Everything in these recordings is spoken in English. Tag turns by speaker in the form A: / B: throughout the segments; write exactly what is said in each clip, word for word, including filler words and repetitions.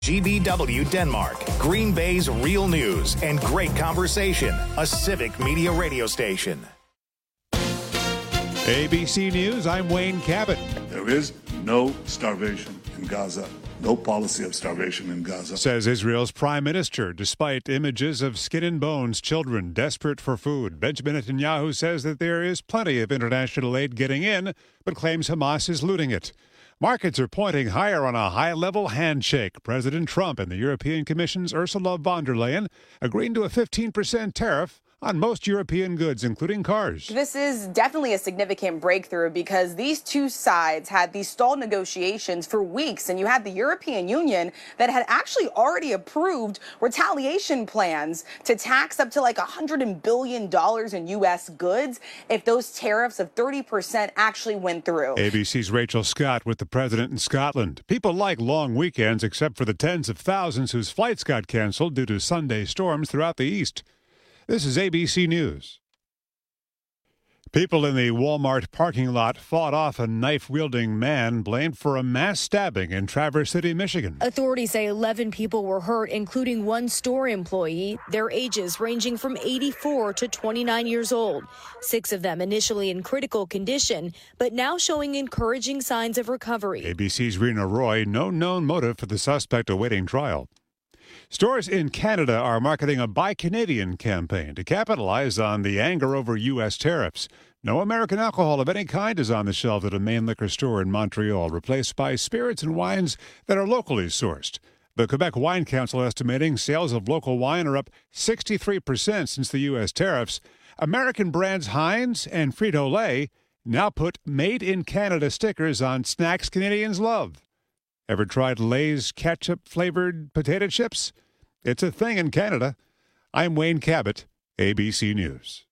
A: G B W Denmark, Green Bay's real news and great conversation, a civic media radio station.
B: A B C News, I'm Wayne Cabot.
C: There is no starvation in Gaza. No policy of starvation in Gaza.
B: Says Israel's prime minister, despite images of skin and bones children desperate for food. Benjamin Netanyahu says that there is plenty of international aid getting in, but claims Hamas is looting it. Markets are pointing higher on a high-level handshake. President Trump and the European Commission's Ursula von der Leyen agreeing to a fifteen percent tariff on most European goods, including cars.
D: This is definitely a significant breakthrough because these two sides had these stalled negotiations for weeks, and you had the European Union that had actually already approved retaliation plans to tax up to like one hundred billion dollars in U S goods if those tariffs of thirty percent actually went through.
B: A B C's Rachel Scott with the president in Scotland. People like long weekends except for the tens of thousands whose flights got canceled due to Sunday storms throughout the East. This is A B C News. People in the Walmart parking lot fought off a knife-wielding man blamed for a mass stabbing in Traverse City, Michigan.
E: Authorities say eleven people were hurt, including one store employee, their ages ranging from eighty-four to twenty-nine years old. Six of them initially in critical condition, but now showing encouraging signs of recovery.
B: A B C's Rena Roy, no known motive for the suspect awaiting trial. Stores in Canada are marketing a Buy Canadian campaign to capitalize on the anger over U S tariffs. No American alcohol of any kind is on the shelves at a main liquor store in Montreal, replaced by spirits and wines that are locally sourced. The Quebec Wine Council estimating sales of local wine are up sixty-three percent since the U S tariffs. American brands Heinz and Frito-Lay now put Made in Canada stickers on snacks Canadians love. Ever tried Lay's ketchup-flavored potato chips? It's a thing in Canada. I'm Wayne Cabot, A B C News.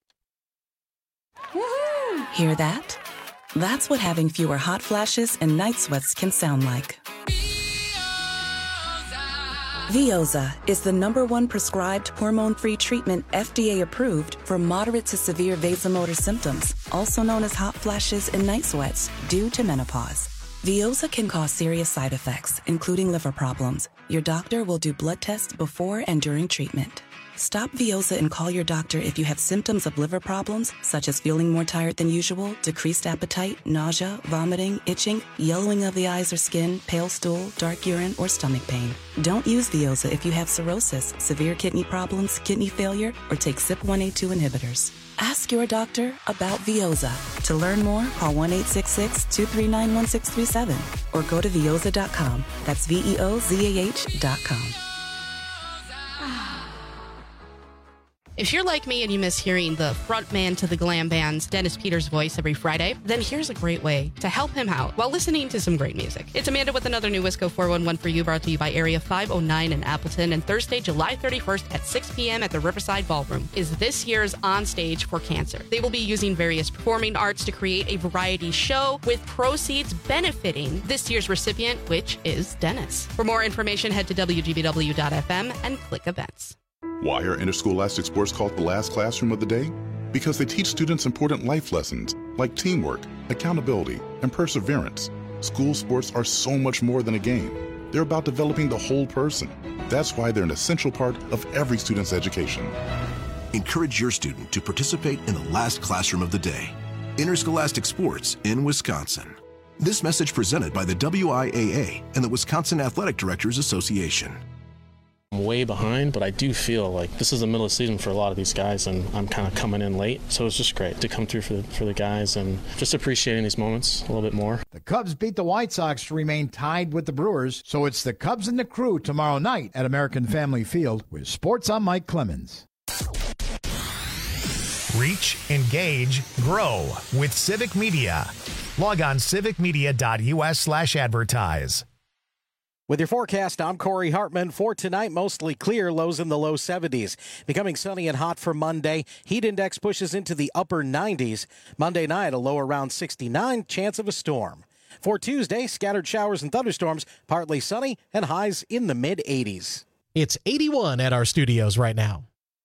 F: Woo-hoo! Hear that? That's what having fewer hot flashes and night sweats can sound like. Veoza is the number one prescribed hormone-free treatment F D A approved for moderate to severe vasomotor symptoms, also known as hot flashes and night sweats, due to menopause. Veoza can cause serious side effects, including liver problems. Your doctor will do blood tests before and during treatment. Stop Veoza and call your doctor if you have symptoms of liver problems, such as feeling more tired than usual, decreased appetite, nausea, vomiting, itching, yellowing of the eyes or skin, pale stool, dark urine, or stomach pain. Don't use Veoza if you have cirrhosis, severe kidney problems, kidney failure, or take C Y P one A two inhibitors. Ask your doctor about Veoza. To learn more, call one eight six six, two three nine, one six three seven or go to veoza dot com. That's V E O Z A H dot com.
G: If you're like me and you miss hearing the frontman to the glam band's Dennis Peters voice every Friday, then here's a great way to help him out while listening to some great music. It's Amanda with another new Wisco four one one for you, brought to you by Area five oh nine in Appleton. And Thursday, July thirty-first at six p.m. at the Riverside Ballroom is this year's On Stage for Cancer. They will be using various performing arts to create a variety show with proceeds benefiting this year's recipient, which is Dennis. For more information, head to W G B W dot F M and click events.
H: Why are interscholastic sports called the last classroom of the day? Because they teach students important life lessons like teamwork, accountability, and perseverance. School sports are so much more than a game. They're about developing the whole person. That's why they're an essential part of every student's education.
I: Encourage your student to participate in the last classroom of the day. Interscholastic sports in Wisconsin. This message presented by the W I A A and the Wisconsin Athletic Directors Association.
J: I'm way behind, but I do feel like this is the middle of the season for a lot of these guys, and I'm kind of coming in late. So it's just great to come through for the, for the guys and just appreciating these moments a little bit more.
K: The Cubs beat the White Sox to remain tied with the Brewers, so it's the Cubs and the Crew tomorrow night at American Family Field with Sports on Mike Clemens.
A: Reach, engage, grow with Civic Media. Log on civic media dot U S slash advertise.
L: With your forecast, I'm Corey Hartman. For tonight, mostly clear, lows in the low seventies. Becoming sunny and hot for Monday. Heat index pushes into the upper nineties. Monday night, a low around sixty-nine, chance of a storm. For Tuesday, scattered showers and thunderstorms, partly sunny, and highs in the mid-eighties.
M: It's eighty-one at our studios right now.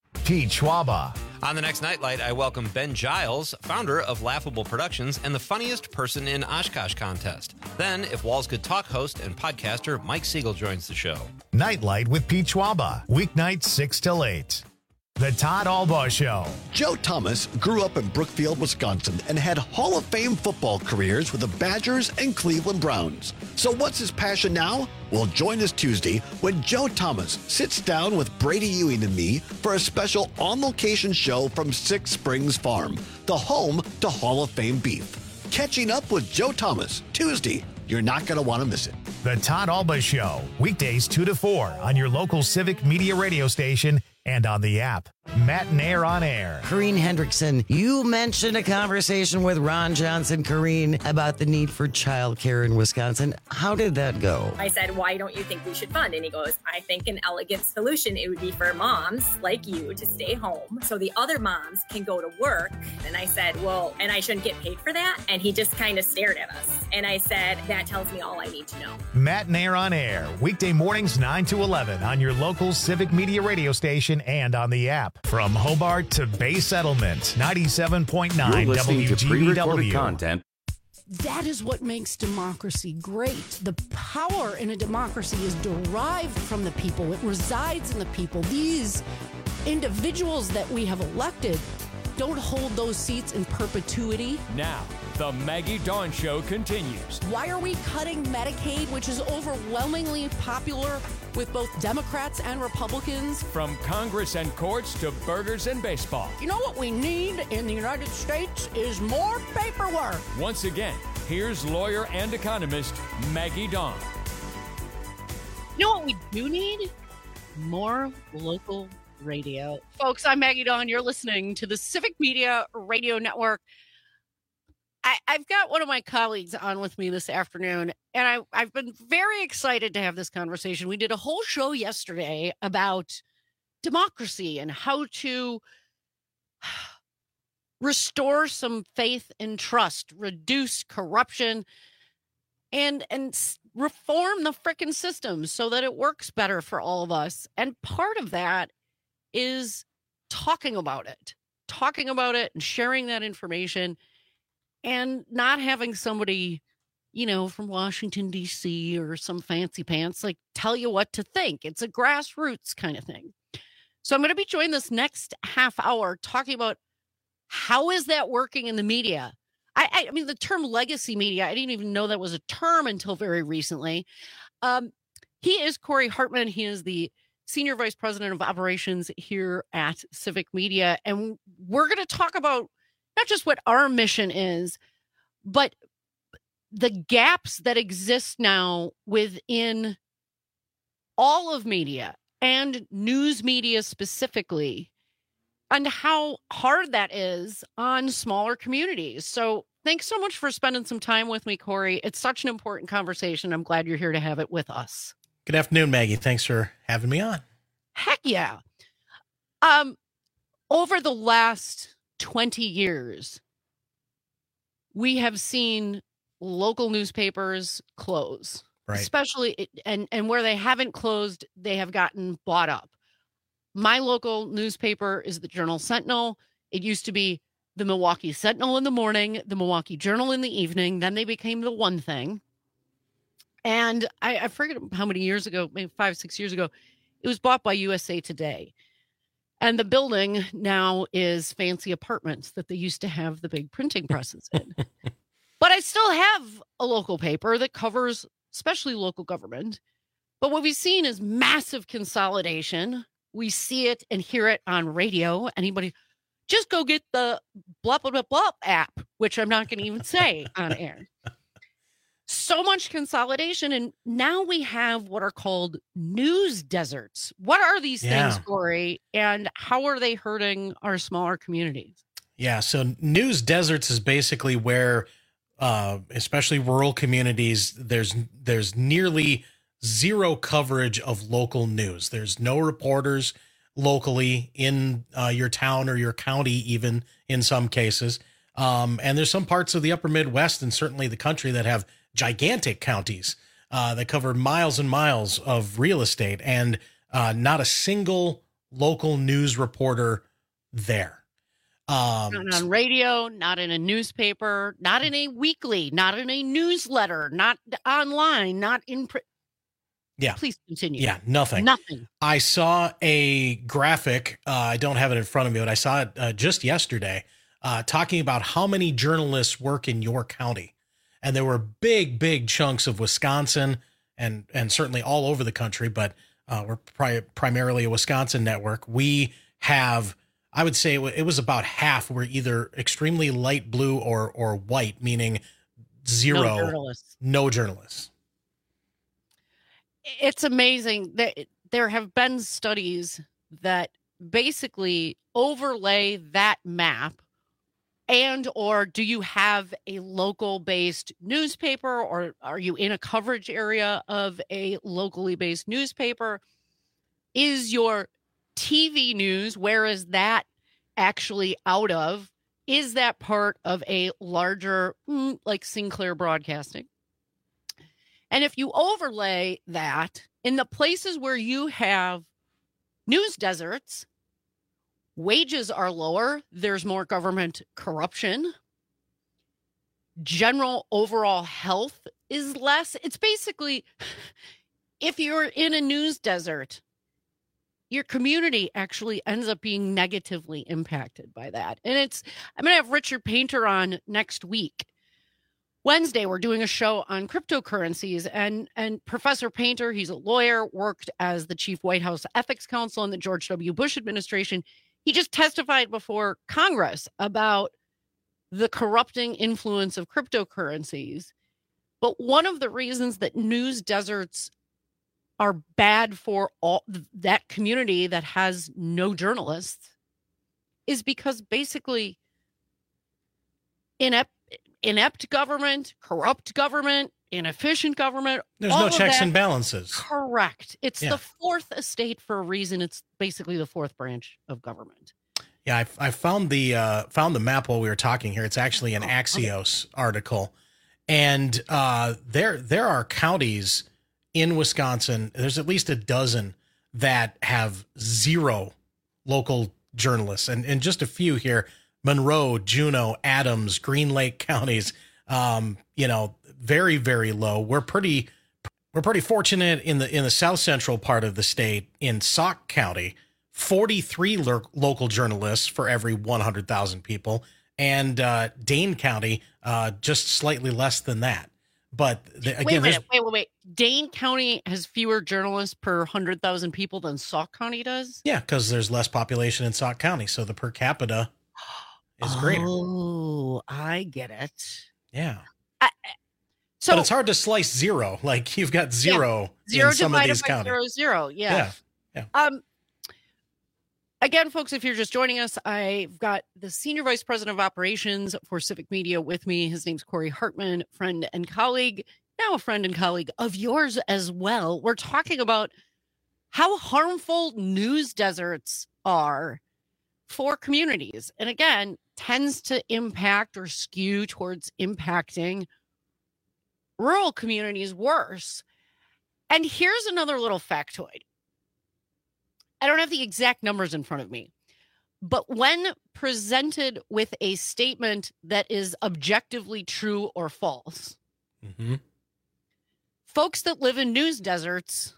A: Pete Schwaba.
M: On the next Nightlight, I welcome Ben Giles, founder of Laughable Productions and the Funniest Person in Oshkosh contest. Then, If Walls Could Talk host and podcaster Mike Siegel joins the show.
A: Nightlight with Pete Schwaba. Weeknights six till eight. The Todd Albaugh Show.
N: Joe Thomas grew up in Brookfield, Wisconsin, and had Hall of Fame football careers with the Badgers and Cleveland Browns. So what's his passion now? Well, join us Tuesday when Joe Thomas sits down with Brady Ewing and me for a special on-location show from Six Springs Farm, the home to Hall of Fame beef. Catching up with Joe Thomas, Tuesday. You're not going to want to miss it.
A: The Todd Albaugh Show, weekdays two to four on your local Civic Media radio station and on the app. Matt and Air on Air.
O: Corrine Hendrickson, you mentioned a conversation with Ron Johnson, Corrine, about the need for childcare in Wisconsin. How did that go?
P: I said, why don't you think we should fund? And he goes, I think an elegant solution, it would be for moms like you to stay home so the other moms can go to work. And I said, well, and I shouldn't get paid for that? And he just kind of stared at us. And I said, that tells me all I need to know.
A: Matt and Air on Air, weekday mornings nine to eleven on your local Civic Media radio station and on the app. From Hobart to Bay Settlement, ninety-seven point nine W G B W.
Q: Content. That is what makes democracy great. The power in a democracy is derived from the people. It resides in the people. These individuals that we have elected don't hold those seats in perpetuity.
R: Now, the Maggie Dawn Show continues.
Q: Why are we cutting Medicaid, which is overwhelmingly popular with both Democrats and Republicans?
R: From Congress and courts to burgers and baseball.
Q: You know what we need in the United States is more paperwork.
R: Once again, here's lawyer and economist Maggie Dawn.
G: You know what we do need? More local radio. Folks, I'm Maggie Dawn. You're listening to the Civic Media Radio Network. I, I've got one of my colleagues on with me this afternoon, and I, I've been very excited to have this conversation. We did a whole show yesterday about democracy and how to restore some faith and trust, reduce corruption, and and reform the frickin' system so that it works better for all of us. And part of that is talking about it, talking about it and sharing that information and not having somebody, you know, from Washington, D C or some fancy pants, like tell you what to think. It's a grassroots kind of thing. So I'm going to be joined this next half hour talking about how is that working in the media? I, I mean, the term legacy media, I didn't even know that was a term until very recently. Um, he is Corey Hartman. He is the Senior Vice President of Operations here at Civic Media. And we're going to talk about not just what our mission is, but the gaps that exist now within all of media and news media specifically, and how hard that is on smaller communities. So thanks so much for spending some time with me, Corey. It's such an important conversation. I'm glad you're here to have it with us.
L: Good afternoon, Maggie. Thanks for having me on.
G: Heck yeah. Um, over the last twenty years, we have seen local newspapers close,
L: right?
G: Especially, and, and where they haven't closed, they have gotten bought up. My local newspaper is the Journal Sentinel. It used to be the Milwaukee Sentinel in the morning, the Milwaukee Journal in the evening. Then they became the One Thing. And I, I forget how many years ago, maybe five, six years ago, it was bought by U S A Today. And the building now is fancy apartments that they used to have the big printing presses in. But I still have a local paper that covers especially local government. But what we've seen is massive consolidation. We see it and hear it on radio. Anybody, just go get the blah, blah, blah, blah app, which I'm not going to even say on air. So much consolidation. And now we have what are called news deserts. What are these
L: yeah.
G: things, Corey? And how are they hurting our smaller communities?
L: Yeah. So news deserts is basically where, uh, especially rural communities, there's, there's nearly zero coverage of local news. There's no reporters locally in uh, your town or your county, even in some cases. Um, and there's some parts of the upper Midwest and certainly the country that have gigantic counties uh, that cover miles and miles of real estate, and uh, not a single local news reporter there. Um,
S: not on radio, not in a newspaper, not in a weekly, not in a newsletter, not online, not in. Pre-
L: yeah.
S: Please continue.
L: Yeah, nothing.
S: Nothing.
L: I saw a graphic. Uh, I don't have it in front of me, but I saw it uh, just yesterday uh, talking about how many journalists work in your county. And there were big, big chunks of Wisconsin and, and certainly all over the country, but uh, we're pri- primarily a Wisconsin network. We have, I would say it was about half were either extremely light blue or, or white, meaning zero,
S: no journalists.
L: No journalists.
S: It's amazing that there have been studies that basically overlay that map. And or do you have a local based newspaper, or are you in a coverage area of a locally based newspaper? Is your T V news, where is that actually out of? Is that part of a larger, like Sinclair Broadcasting? And if you overlay that in the places where you have news deserts, wages are lower, there's more government corruption, general overall health is less. It's basically, if you're in a news desert, your community actually ends up being negatively impacted by that. And it's, I'm going to have Richard Painter on next week. Wednesday, we're doing a show on cryptocurrencies, and, and Professor Painter, he's a lawyer, worked as the chief White House ethics counsel in the George W. Bush administration. He just testified before Congress about the corrupting influence of cryptocurrencies. But one of the reasons that news deserts are bad for all that community that has no journalists is because basically inept, inept government, corrupt government, inefficient government.
L: There's no checks and balances.
S: Correct. It's
L: Yeah.
S: the fourth estate for a reason. It's basically the fourth branch of government.
L: Yeah, I, I found the uh, found the map while we were talking here. It's actually an Axios article, and uh, there there are counties in Wisconsin. There's at least a dozen that have zero local journalists, and and just a few here: Monroe, Juneau, Adams, Green Lake counties. Um, you know, very very low. We're pretty we're pretty fortunate in the in the south central part of the state in Sauk County. forty-three lo- local journalists for every one hundred thousand people, and uh, Dane County, uh, just slightly less than that. But the, again,
S: wait a minute,
L: there's-
S: wait, wait, wait. Dane County has fewer journalists per one hundred thousand people than Sauk County does?
L: yeah, because there's less population in Sauk County, so the per capita is greater.
S: Oh, I get it.
L: Yeah.
S: I, so
L: but it's hard to slice zero. Like you've got zero,
S: yeah, zero
L: in some of
S: divided
L: these
S: by
L: counties.
S: zero, zero. Yeah.
L: Yeah. Yeah.
S: Um, Again, folks, if you're just joining us, I've got the Senior Vice President of Operations for Civic Media with me. His name's Corey Hartman, friend and colleague, now a friend and colleague of yours as well. We're talking about how harmful news deserts are for communities. And again, tends to impact or skew towards impacting rural communities worse. And here's another little factoid. I don't have the exact numbers in front of me, but when presented with a statement that is objectively true or false,
L: mm-hmm.
S: folks that live in news deserts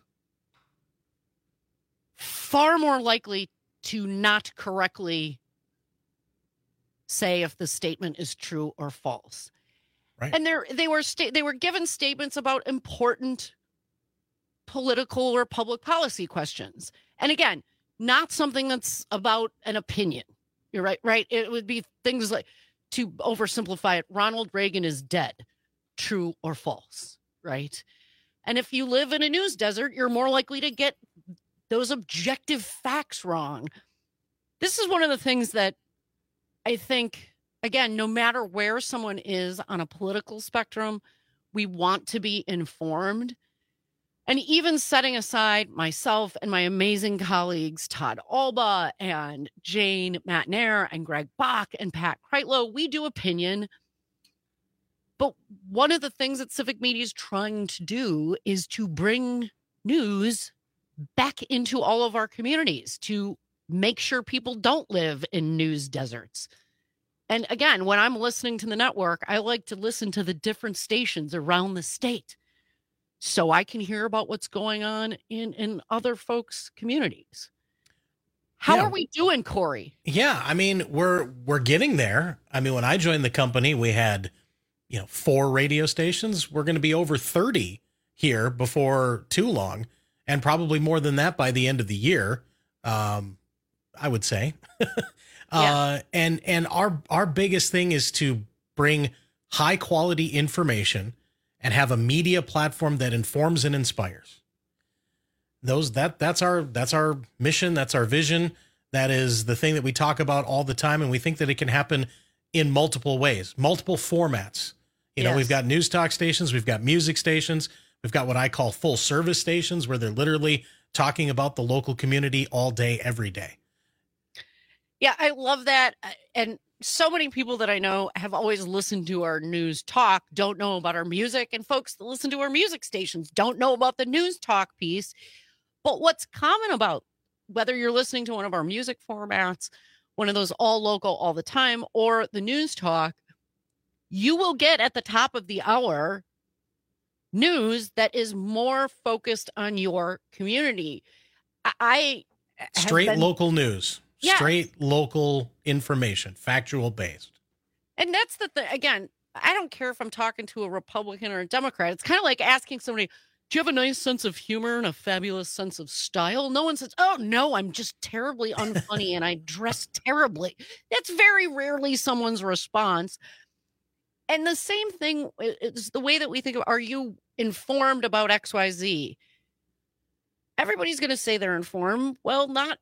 S: far more likely to not correctly say if the statement is true or false.
L: Right.
S: And they they were sta- they were given statements about important political or public policy questions. And again, not something that's about an opinion. You're right, right? It would be things like, to oversimplify it, Ronald Reagan is dead. True or false, right? And if you live in a news desert, you're more likely to get those objective facts wrong. This is one of the things that I think, again, no matter where someone is on a political spectrum, we want to be informed. And even setting aside myself and my amazing colleagues, Todd Alba and Jane Matnair and Greg Bach and Pat Kreitlow, we do opinion. But one of the things that Civic Media is trying to do is to bring news back into all of our communities to make sure people don't live in news deserts. And again, when I'm listening to the network, I like to listen to the different stations around the state so I can hear about what's going on in, in other folks' communities. How
L: Yeah.
S: are we doing, Corey?
L: Yeah, I mean, we're we're getting there. I mean, when I joined the company, we had, you know, four radio stations. We're going to be over thirty here before too long, and probably more than that by the end of the year. Um, I would say. uh, and and our our biggest thing is to bring high quality information and have a media platform that informs and inspires. Those that that's our that's our mission. That's our vision. That is the thing that we talk about all the time. And we think that it can happen in multiple ways, multiple formats. You know,
S: Yes.
L: we've got news talk stations. We've got music stations. We've got what I call full service stations where they're literally talking about the local community all day, every day.
S: Yeah, I love that. And so many people that I know have always listened to our news talk, don't know about our music. And folks that listen to our music stations don't know about the news talk piece. But what's common about whether you're listening to one of our music formats, one of those all local all the time, or the news talk, you will get at the top of the hour news that is more focused on your community. I, I have
L: Straight
S: been-
L: local news,
S: Yes.
L: straight local information, factual based.
S: And that's the thing. Again, I don't care if I'm talking to a Republican or a Democrat. It's kind of like asking somebody, do you have a nice sense of humor and a fabulous sense of style? No one says, oh, no, I'm just terribly unfunny and I dress terribly. That's very rarely someone's response. And the same thing is the way that we think of, are you informed about X Y Z? Everybody's going to say they're informed. Well, not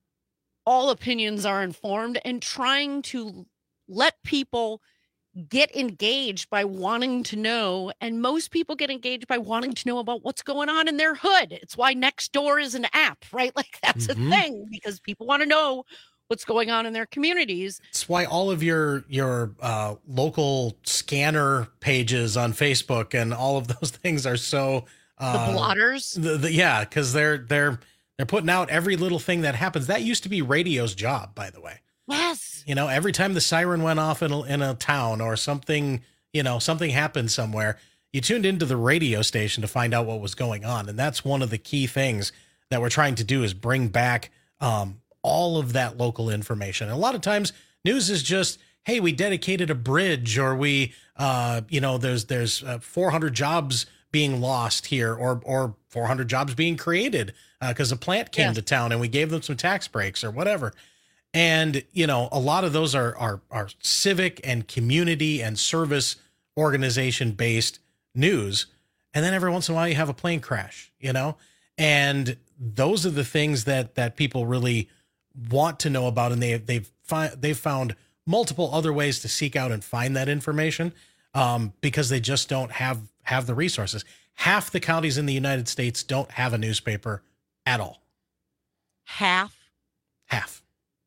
S: all opinions are informed, and trying to let people get engaged by wanting to know. And most people get engaged by wanting to know about what's going on in their hood. It's why Nextdoor is an app, right? Like that's
L: Mhm.
S: a thing because people want to know what's going on in their communities.
L: It's why all of your your uh, local scanner pages on Facebook and all of those things are so uh,
S: The blotters?
L: The, the, yeah, because they're they're they're putting out every little thing that happens. That used to be radio's job, by the way.
S: Yes.
L: You know, every time the siren went off in a, in a town or something, you know, something happened somewhere, you tuned into the radio station to find out what was going on. And that's one of the key things that we're trying to do is bring back um, all of that local information. And a lot of times news is just, hey, we dedicated a bridge, or we, uh, you know, there's there's uh, four hundred jobs being lost here, or or four hundred jobs being created because a plant came
S: Yes.
L: to town and we gave them some tax breaks or whatever. And, you know, a lot of those are, are, are civic and community and service organization based news. And then every once in a while you have a plane crash, you know, and those are the things that, that people really want to know about. And they, they've, fi- they've found multiple other ways to seek out and find that information um, because they just don't have, have the resources. Half the counties in the United States don't have a newspaper at all.
S: Half.
L: Half.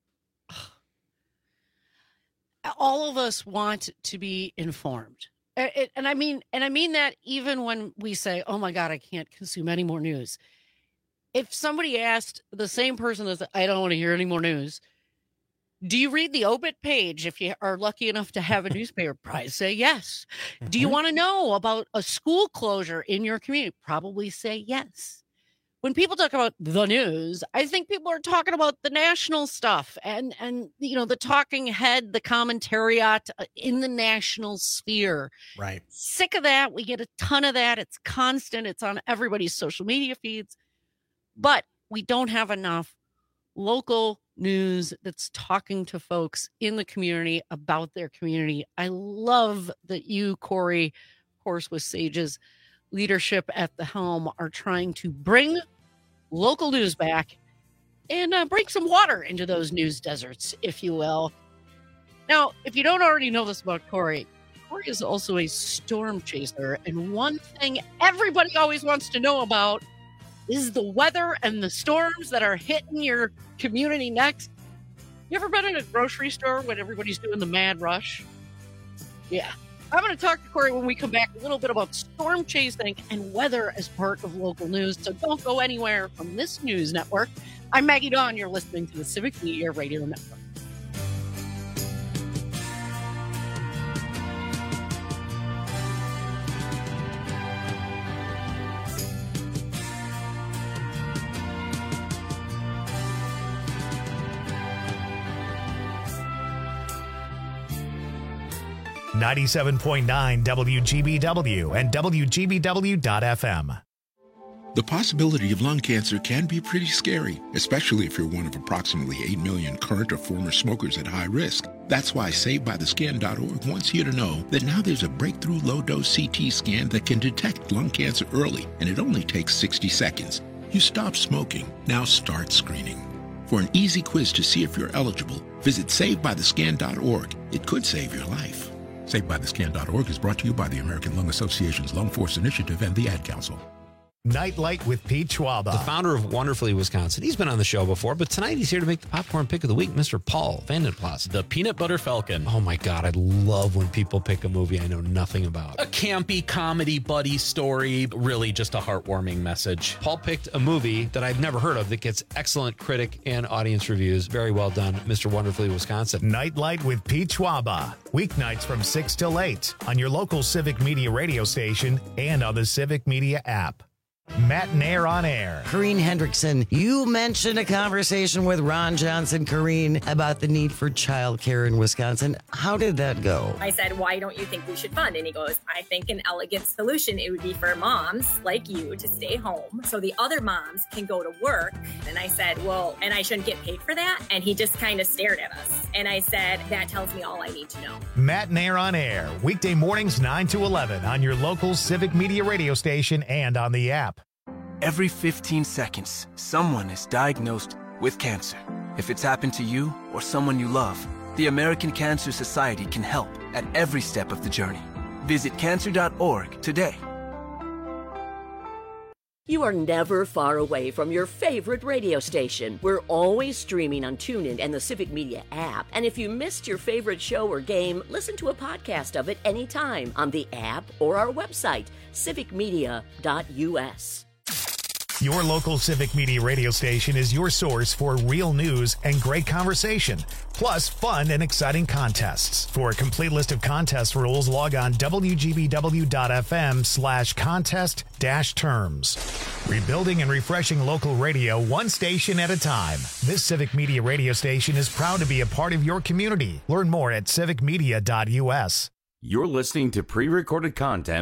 S: All of us want to be informed. Uh, it- and I mean, and I mean that even when we say, oh my God, I can't consume any more news. If somebody asked the same person that said, I don't want to hear any more news, do you read the obit page if you are lucky enough to have a newspaper? Probably say yes. Do you want to know about a school closure in your community? Probably say yes. When people talk about the news, I think people are talking about the national stuff and, and you know, the talking head, the commentariat in the national sphere.
L: Right.
S: Sick of that. We get a ton of that. It's constant. It's on everybody's social media feeds. But we don't have enough local news that's talking to folks in the community about their community. I love that you, Corey, of course, with Sage's leadership at the helm, are trying to bring local news back and uh, bring some water into those news deserts, if you will. Now, if you don't already know this about Corey, Corey is also a storm chaser. And one thing everybody always wants to know about is the weather and the storms that are hitting your community next. You ever been in a grocery store when everybody's doing the mad rush? Yeah. I'm going to talk to Corey when we come back a little bit about storm chasing and weather as part of local news. So don't go anywhere from this news network. I'm Maggie Dawn. You're listening to the Civic Media Radio Network.
A: ninety-seven point nine W G B W and W G B W dot F M.
T: The possibility of lung cancer can be pretty scary, especially if you're one of approximately eight million current or former smokers at high risk. That's why Saved By The Skin dot org wants you to know that now there's a breakthrough low-dose C T scan that can detect lung cancer early, and it only takes sixty seconds. You stop smoking, now start screening. For an easy quiz to see if you're eligible, visit Saved By The Skin dot org. It could save your life. Saved By The Skin dot org is brought to you by the American Lung Association's Lung Force Initiative and the Ad Council.
A: Nightlight with Pete Schwaba,
M: the founder of Wonderfully Wisconsin. He's been on the show before, but tonight he's here to make the popcorn pick of the week, Mister Paul Vandenplas.
U: The Peanut Butter Falcon.
M: Oh my God, I love when people pick a movie I know nothing about.
U: A campy comedy buddy story, really just a heartwarming message.
M: Paul picked a movie that I've never heard of that gets excellent critic and audience reviews. Very well done, Mister Wonderfully Wisconsin.
A: Nightlight with Pete Schwaba, weeknights from six till eight on your local Civic Media radio station and on the Civic Media app. Matt Nair on air.
O: Corrine Hendrickson, you mentioned a conversation with Ron Johnson, Corrine, about the need for childcare in Wisconsin. How did that go?
P: I said, why don't you think we should fund? And he goes, I think an elegant solution, it would be for moms like you to stay home so the other moms can go to work. And I said, well, and I shouldn't get paid for that? And he just kind of stared at us. And I said, that tells me all I need to know.
A: Matt Nair on air, weekday mornings nine to eleven on your local Civic Media radio station and on the app.
V: Every fifteen seconds, someone is diagnosed with cancer. If it's happened to you or someone you love, the American Cancer Society can help at every step of the journey. Visit cancer dot org today.
W: You are never far away from your favorite radio station. We're always streaming on TuneIn and the Civic Media app. And if you missed your favorite show or game, listen to a podcast of it anytime on the app or our website, civic media dot U S.
A: Your local Civic Media radio station is your source for real news and great conversation, plus fun and exciting contests. For a complete list of contest rules, log on W G B W dot F M slash contest dash terms. Rebuilding and refreshing local radio one station at a time. This Civic Media radio station is proud to be a part of your community. Learn more at civic media dot U S.
X: You're listening to pre-recorded content.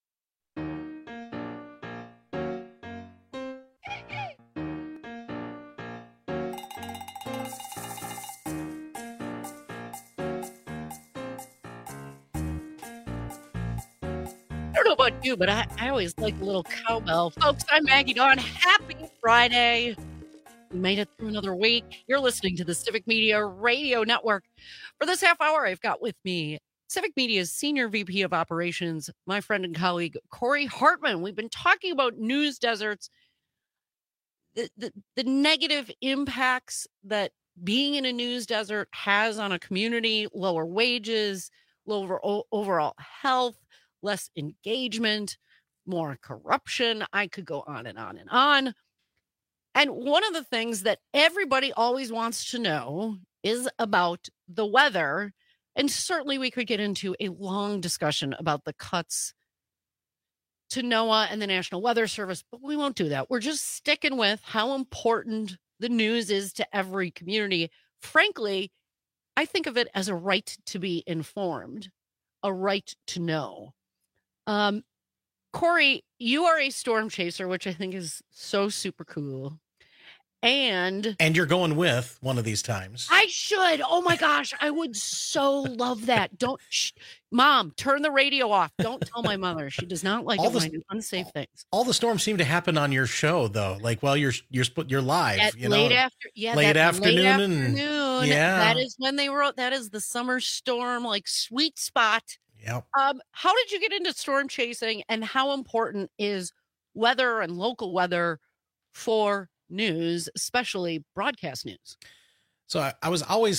S: I don't know about you, but I, I always like a little cowbell. Folks, I'm Maggie Dawn. Happy Friday. We made it through another week. You're listening to the Civic Media Radio Network. For this half hour, I've got with me Civic Media's Senior V P of Operations, my friend and colleague, Corey Hartman. We've been talking about news deserts, the, the, the negative impacts that being in a news desert has on a community, lower wages, lower o- overall health, less engagement, more corruption. I could go on and on and on. And one of the things that everybody always wants to know is about the weather. And certainly we could get into a long discussion about the cuts to NOAA and the National Weather Service, but we won't do that. We're just sticking with how important the news is to every community. Frankly, I think of it as a right to be informed, a right to know. Um, Corey, you are a storm chaser, which I think is so super cool. And
L: and you're going with one of these times.
S: I should. Oh my gosh, I would so love that. Don't, shh, Mom, turn the radio off. Don't tell my mother. She does not like all it the, when I do unsafe things.
L: All the storms seem to happen on your show, though. Like, well, you're you're you're live.
S: At
L: you
S: late
L: know,
S: after, yeah,
L: late afternoon,
S: late
L: and
S: afternoon.
L: Yeah,
S: that is when they wrote. That is the summer storm, like sweet spot.
L: Yep.
S: Um, how did you get into storm chasing, and how important is weather and local weather for news, especially broadcast news?
L: So I, I was always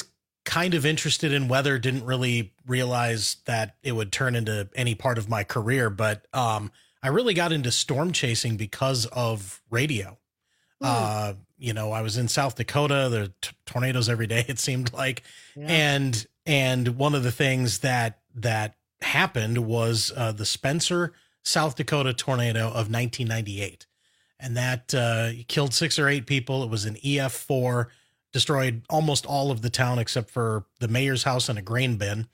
L: kind of interested in weather, didn't really realize that it would turn into any part of my career. But um, I really got into storm chasing because of radio. Mm. Uh, you know, I was in South Dakota, there were t- tornadoes every day, it seemed like. Yeah. And, and one of the things that, that happened was uh, the Spencer, South Dakota tornado of nineteen ninety-eight. And that uh, killed six or eight people. It was an E F four, destroyed almost all of the town except for the mayor's house and a grain bin.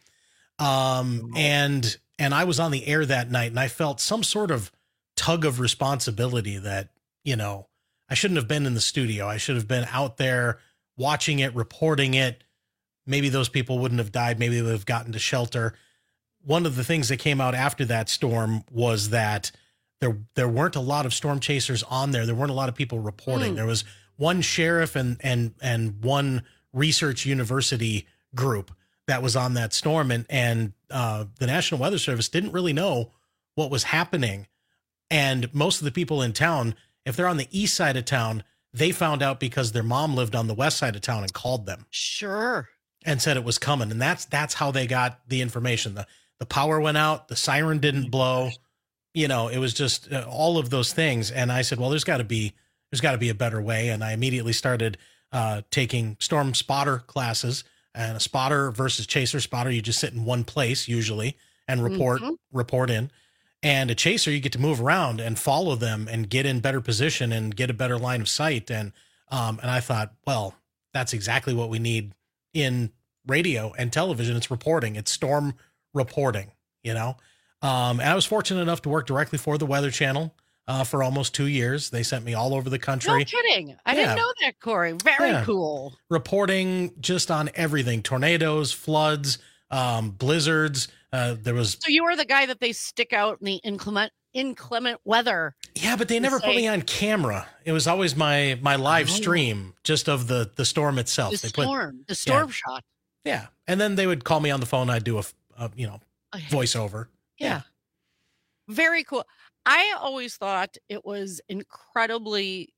L: Um, and, and I was on the air that night, and I felt some sort of tug of responsibility that, you know, I shouldn't have been in the studio. I should have been out there watching it, reporting it. Maybe those people wouldn't have died. Maybe they would have gotten to shelter. One of the things that came out after that storm was that there, there weren't a lot of storm chasers on there. There weren't a lot of people reporting. Mm. There was one sheriff and, and, and one research university group that was on that storm. And, and uh, the National Weather Service didn't really know what was happening. And most of the people in town, if they're on the east side of town, they found out because their mom lived on the west side of town and called them.
S: Sure.
L: And said it was coming. And that's, that's how they got the information. The, the power went out, the siren didn't blow, you know, it was just uh, all of those things. And I said, well, there's gotta be, there's gotta be a better way. And I immediately started uh, taking storm spotter classes, and a spotter versus chaser. Spotter, you just sit in one place usually and report, mm-hmm. report in. And a chaser, you get to move around and follow them and get in better position and get a better line of sight. And, um, and I thought, well, that's exactly what we need in radio and television. It's reporting, it's storm reporting, you know? Um, and I was fortunate enough to work directly for the Weather Channel, uh, for almost two years. They sent me all over the country.
S: No kidding. I yeah. didn't know that, Corey. Very yeah. cool.
L: Reporting just on everything, tornadoes, floods, um, blizzards. Uh, there was,
S: so you were the guy that they stick out in the inclement, inclement weather.
L: Yeah, but they never say, put me on camera. It was always my, my live oh. stream just of the, the storm itself.
S: The
L: they
S: storm,
L: put,
S: the storm
L: yeah.
S: shot.
L: Yeah. And then they would call me on the phone. I'd do a, a you know, voiceover.
S: Yeah. yeah. Very cool. I always thought it was incredibly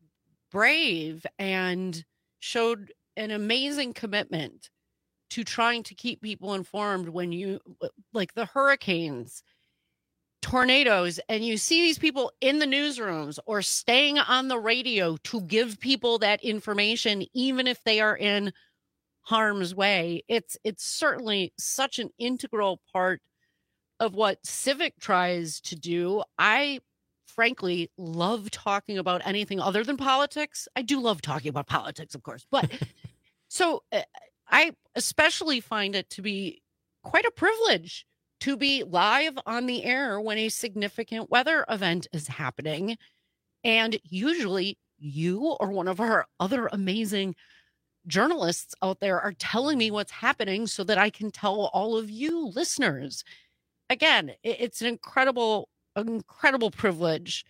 S: brave and showed an amazing commitment to trying to keep people informed when you, like the hurricanes, tornadoes, and you see these people in the newsrooms or staying on the radio to give people that information, even if they are in harm's way. It's, it's certainly such an integral part of what Civic tries to do. I frankly love talking about anything other than politics. I do love talking about politics, of course, but so uh, I especially find it to be quite a privilege to be live on the air when a significant weather event is happening. And usually you or one of our other amazing journalists out there are telling me what's happening so that I can tell all of you listeners. Again, it's an incredible, incredible privilege.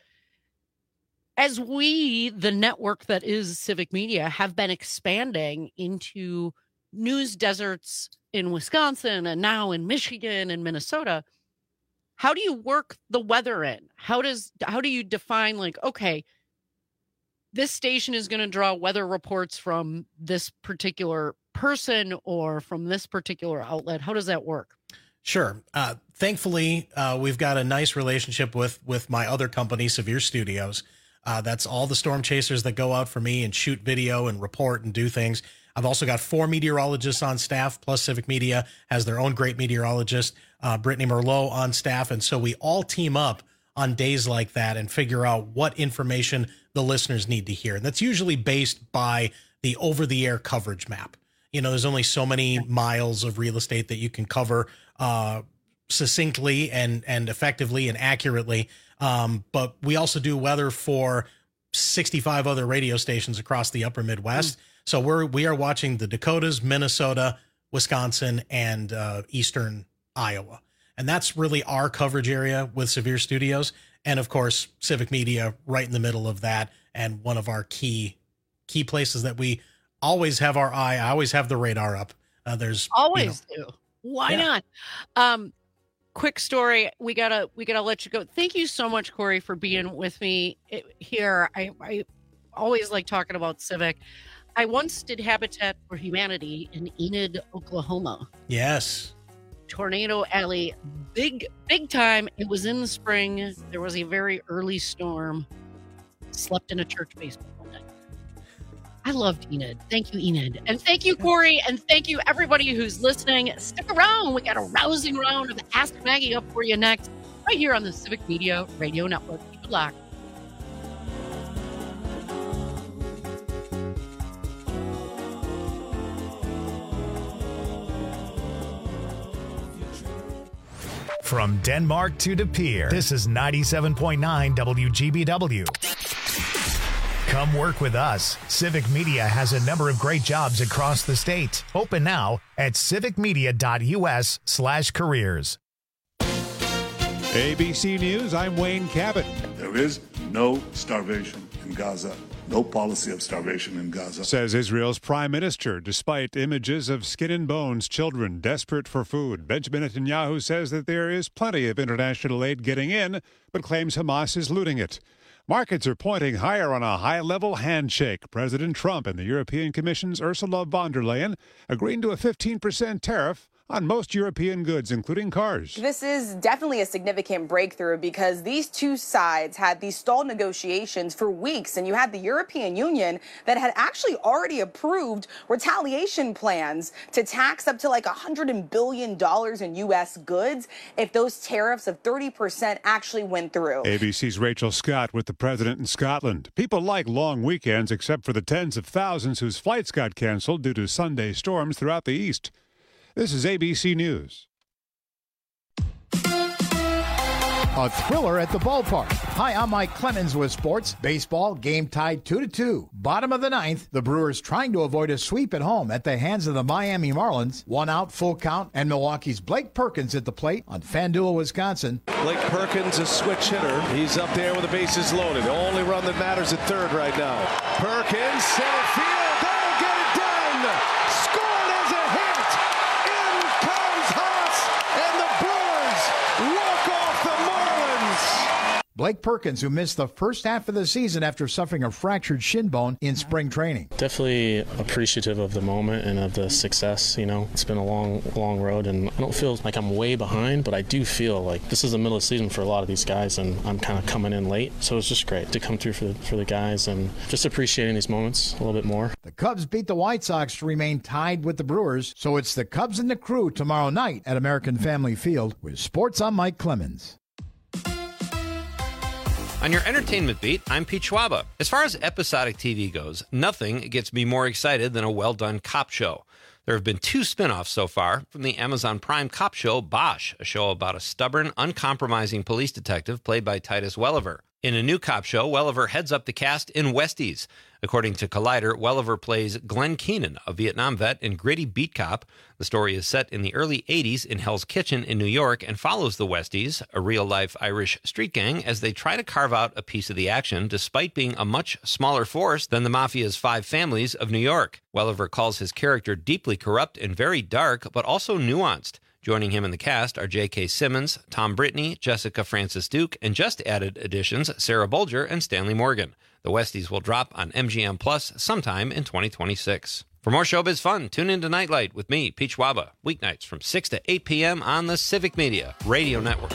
S: As we, the network that is Civic Media, have been expanding into news deserts in Wisconsin and now in Michigan and Minnesota, how do you work the weather in? How does, how do you define, like, okay, this station is going to draw weather reports from this particular person or from this particular outlet? How does that work?
L: Sure. Uh, thankfully, uh, we've got a nice relationship with, with my other company, Severe Studios. Uh, that's all the storm chasers that go out for me and shoot video and report and do things. I've also got four meteorologists on staff, plus Civic Media has their own great meteorologist, uh, Brittany Merlot, on staff. And so we all team up on days like that and figure out what information the listeners need to hear. And that's usually based by the over-the-air coverage map. You know, there's only so many miles of real estate that you can cover uh, succinctly and, and effectively and accurately. Um, but we also do weather for sixty-five other radio stations across the upper Midwest. Mm. So we're, we are watching the Dakotas, Minnesota, Wisconsin, and uh, Eastern Iowa. And that's really our coverage area with Severe Studios. And of course, Civic Media right in the middle of that. And one of our key, key places that we always have our eye, I always have the radar up. Uh, there's
S: always
L: you know,
S: do. Why
L: yeah.
S: not? Um, quick story. We gotta, we gotta let you go. Thank you so much, Corey, for being with me here. I, I always like talking about Civic. I once did Habitat for Humanity in Enid, Oklahoma.
B: Yes.
S: Tornado Alley, big, big time. It was in the spring. There was a very early storm. Slept in a church basement one night. I loved Enid. Thank you, Enid. And thank you, Corey. And thank you, everybody who's listening. Stick around. We got a rousing round of Ask Maggie up for you next, right here on the Civic Media Radio Network. Keep it locked.
A: From Denmark to De Pere, this is ninety-seven point nine W G B W. Come work with us. Civic Media has a number of great jobs across the state. Open now at civicmedia.us slash careers.
C: A B C News, I'm Wayne Cabot.
D: There is no starvation in Gaza. No policy of starvation in Gaza.
C: Says Israel's prime minister, despite images of skin and bones children desperate for food. Benjamin Netanyahu says that there is plenty of international aid getting in, but claims Hamas is looting it. Markets are pointing higher on a high-level handshake. President Trump and the European Commission's Ursula von der Leyen agreeing to a fifteen percent tariff on most European goods, including cars.
E: This is definitely a significant breakthrough because these two sides had these stalled negotiations for weeks, and you had the European Union that had actually already approved retaliation plans to tax up to like one hundred billion dollars in U S goods if those tariffs of thirty percent actually went through.
C: A B C's Rachel Scott with the president in Scotland. People like long weekends except for the tens of thousands whose flights got canceled due to Sunday storms throughout the east. This is A B C News.
K: A thriller at the ballpark. Hi, I'm Mike Clemens with sports. Baseball, game tied two to two. Bottom of the ninth, the Brewers trying to avoid a sweep at home at the hands of the Miami Marlins. One out, full count, and Milwaukee's Blake Perkins at the plate on FanDuel, Wisconsin.
Y: Blake Perkins, a switch hitter. He's up there with the bases loaded. The only run that matters at third right now. Perkins, center field. They'll get it done. Scored as a hit.
K: Blake Perkins, who missed the first half of the season after suffering a fractured shin bone in spring training.
J: Definitely appreciative of the moment and of the success. You know, it's been a long, long road, and I don't feel like I'm way behind, but I do feel like this is the middle of the season for a lot of these guys, and I'm kind of coming in late. So it's just great to come through for the, for the guys and just appreciating these moments a little bit more.
K: The Cubs beat the White Sox to remain tied with the Brewers, so it's the Cubs and the Crew tomorrow night at American Family Field with Sports on Mike Clemens.
M: On your entertainment beat, I'm Pete Schwaba. As far as episodic T V goes, nothing gets me more excited than a well-done cop show. There have been two spin-offs so far from the Amazon Prime cop show Bosch, a show about a stubborn, uncompromising police detective played by Titus Welliver. In a new cop show, Welliver heads up the cast in Westies. According to Collider, Welliver plays Glenn Keenan, a Vietnam vet and gritty beat cop. The story is set in the early eighties in Hell's Kitchen in New York and follows the Westies, a real-life Irish street gang, as they try to carve out a piece of the action despite being a much smaller force than the Mafia's five families of New York. Welliver calls his character deeply corrupt and very dark, but also nuanced. Joining him in the cast are J K. Simmons, Tom Brittney, Jessica Francis Duke, and just added additions Sarah Bolger and Stanley Morgan. The Westies will drop on M G M Plus sometime in twenty twenty-six. For more showbiz fun, tune in to Nightlight with me, Pete Schwaba, weeknights from six to eight p.m. on the Civic Media Radio Network.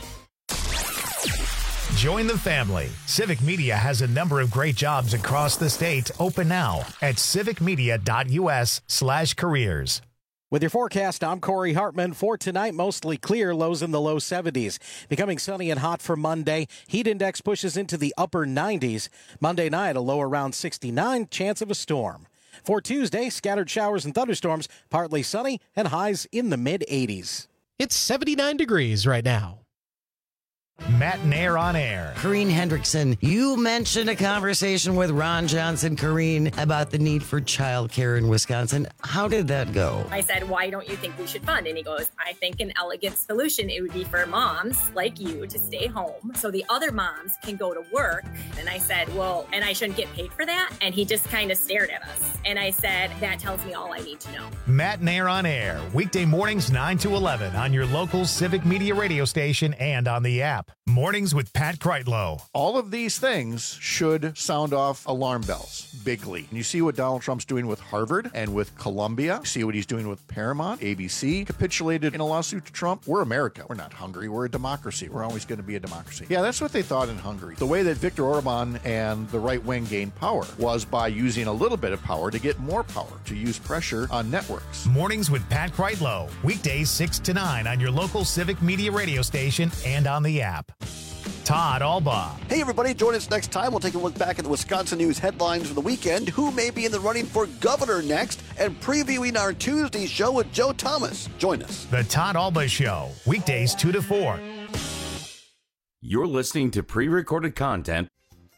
A: Join the family. Civic Media has a number of great jobs across the state. Open now at civicmedia.us slash careers.
L: With your forecast, I'm Corey Hartman. For tonight, mostly clear, lows in the low seventies. Becoming sunny and hot for Monday. Heat index pushes into the upper nineties. Monday night, a low around sixty-nine, chance of a storm. For Tuesday, scattered showers and thunderstorms, partly sunny and highs in the mid-eighties.
B: It's seventy-nine degrees right now.
A: Matt Nair on air.
O: Corrine Hendrickson, you mentioned a conversation with Ron Johnson, Corrine, about the need for childcare in Wisconsin. How did that go?
P: I said, why don't you think we should fund? And he goes, I think an elegant solution, it would be for moms like you to stay home so the other moms can go to work. And I said, well, and I shouldn't get paid for that? And he just kind of stared at us. And I said, that tells me all I need to know.
A: Matt Nair on air, weekday mornings nine to eleven on your local Civic Media radio station and on the app. Mornings with Pat Kreitlow.
F: All of these things should sound off alarm bells bigly. And you see what Donald Trump's doing with Harvard and with Columbia. You see what he's doing with Paramount. A B C capitulated in a lawsuit to Trump. We're America. We're not Hungary. We're a democracy. We're always going to be a democracy. Yeah, that's what they thought in Hungary. The way that Viktor Orban and the right wing gained power was by using a little bit of power to get more power, to use pressure on networks.
A: Mornings with Pat Kreitlow. Weekdays six to nine on your local Civic Media radio station and on the app. Todd Albaugh.
H: Hey, everybody. Join us next time. We'll take a look back at the Wisconsin news headlines from the weekend, who may be in the running for governor next, and previewing our Tuesday show with Joe Thomas. Join us.
A: The Todd Albaugh Show. Weekdays two to four.
X: You're listening to pre-recorded content.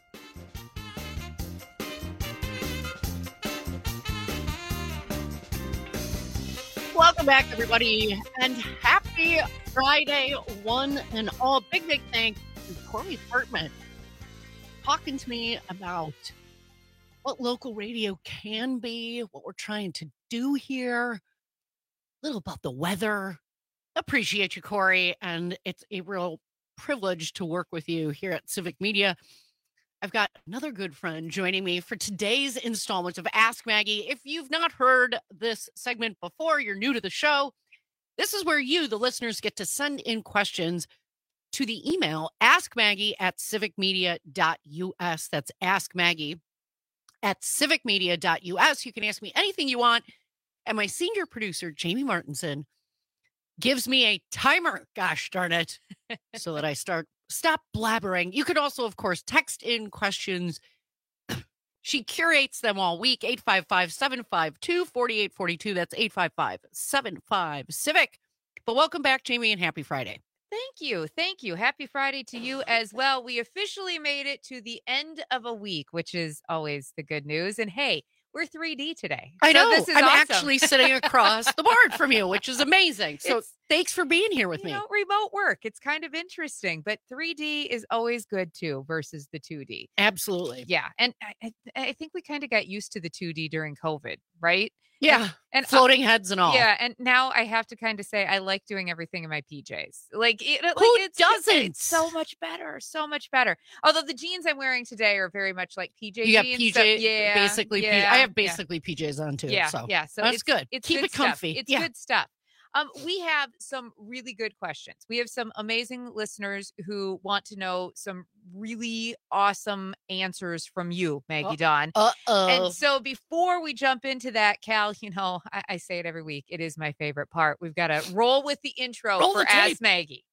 S: Welcome back, everybody, and happy Friday, one and all. Big, big thanks to Corey Hartman talking to me about what local radio can be, what we're trying to do here, a little about the weather. Appreciate you, Corey, and it's a real privilege to work with you here at Civic Media. I've got another good friend joining me for today's installment of Ask Maggie. If you've not heard this segment before, you're new to the show, this is where you, the listeners, get to send in questions to the email askmaggie at civicmedia.us. That's askmaggie at civicmedia.us. You can ask me anything you want. And my senior producer, Jamie Martinson, gives me a timer, gosh darn it, so that I start stop blabbering. You could also, of course, text in questions. She curates them all week. eight five five, seven five two, four eight four two. That's eight five five, seven five, CIVIC. But welcome back, Jamie, and happy Friday.
I: Thank you. Thank you. Happy Friday to you as well. We officially made it to the end of a week, which is always the good news. And hey, we're three D today.
S: I know.
I: So this is
S: I'm
I: awesome.
S: actually sitting across the board from you, which is amazing. So
I: It's-
S: thanks for being here with
I: You
S: me.
I: know, remote work. It's kind of interesting, but three D is always good too versus the two D.
S: Absolutely.
I: Yeah. And I, I, I think we kind of got used to the two D during COVID, right?
S: Yeah.
I: And, and
S: Floating heads and all.
I: Yeah. And now I have to kind of say I like doing everything in my P Js. Like, it, like
S: Who
I: it's,
S: doesn't?
I: It's so much better. So much better. Although the jeans I'm wearing today are very much like P J
S: You got
I: jeans.
S: P
I: so-
S: J,
I: yeah.
S: basically.
I: Yeah,
S: P- I have
I: yeah.
S: basically P Js on too.
I: Yeah,
S: so
I: yeah. So
S: that's
I: it's
S: good.
I: It's
S: Keep
I: good
S: it comfy.
I: Stuff. It's
S: yeah.
I: good stuff. Um, we have some really good questions. We have some amazing listeners who want to know some really awesome answers from you, Maggie Dawn.
S: Uh-oh.
I: And so before we jump into that, Cal, you know, I, I say it every week. It is my favorite part. We've got to roll with the intro
S: Roll
I: for
S: the tape.
I: Ask Maggie.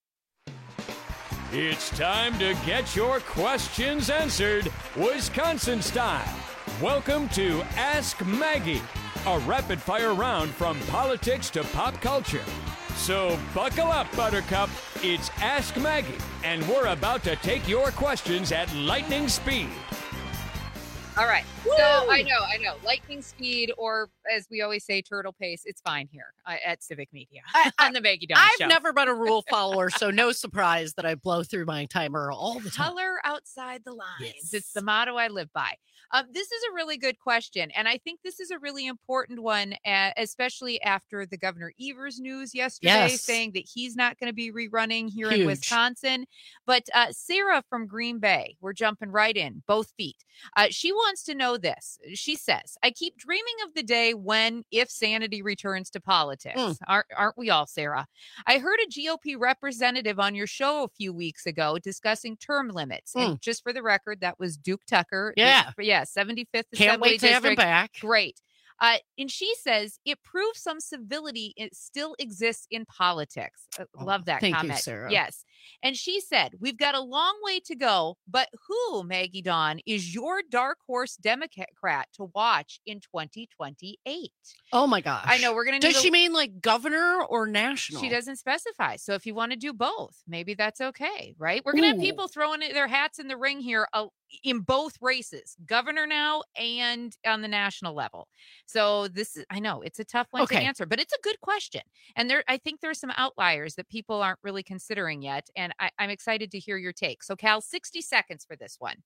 R: It's time to get your questions answered, Wisconsin style. Welcome to Ask Maggie, a rapid-fire round from politics to pop culture. So buckle up, Buttercup. It's Ask Maggie, and we're about to take your questions at lightning speed.
I: All right. So I know, I know. Lightning speed, or as we always say, turtle pace. It's fine here uh, at Civic Media on the Maggie Dawn
S: I've
I: Show.
S: never been a rule follower, so no surprise that I blow through my timer all the time.
I: Color outside the lines. It's the motto I live by. Um, this is a really good question, and I think this is a really important one, uh, especially after the Governor Evers news yesterday,
S: Yes.
I: saying that he's not going to be rerunning here
S: Huge.
I: in Wisconsin. But uh, Sarah from Green Bay, we're jumping right in, both feet. Uh, she wants to know this. She says, I keep dreaming of the day when, if sanity returns to politics.
S: Mm.
I: Aren't, aren't we all, Sarah? I heard a G O P representative on your show a few weeks ago discussing term limits. And just for the record, that was Duke Tucker.
S: Yeah.
I: Yeah, seventy-fifth
S: Can't
I: Assembly
S: wait to have him
I: District.
S: back.
I: Great. Uh, and she says it proves some civility it still exists in politics. Uh, love that
S: thank you,
I: comment.
S: Sarah.
I: Yes. And she said, we've got a long way to go, but who, Maggie Dawn, is your dark horse Democrat to watch in twenty twenty-eight?
S: Oh my gosh.
I: I know we're going to
S: Does she mean like governor or national?
I: She doesn't specify. So if you want to do both, maybe that's okay, right? We're going to have
S: Ooh.
I: people throwing their hats in the ring here uh, in both races, governor now and on the national level. So this is, I know it's a tough one
S: Okay.
I: to answer, but it's a good question. And there, I think there's some outliers that people aren't really considering yet. And I, I'm excited to hear your take. So Cal, sixty seconds for this one.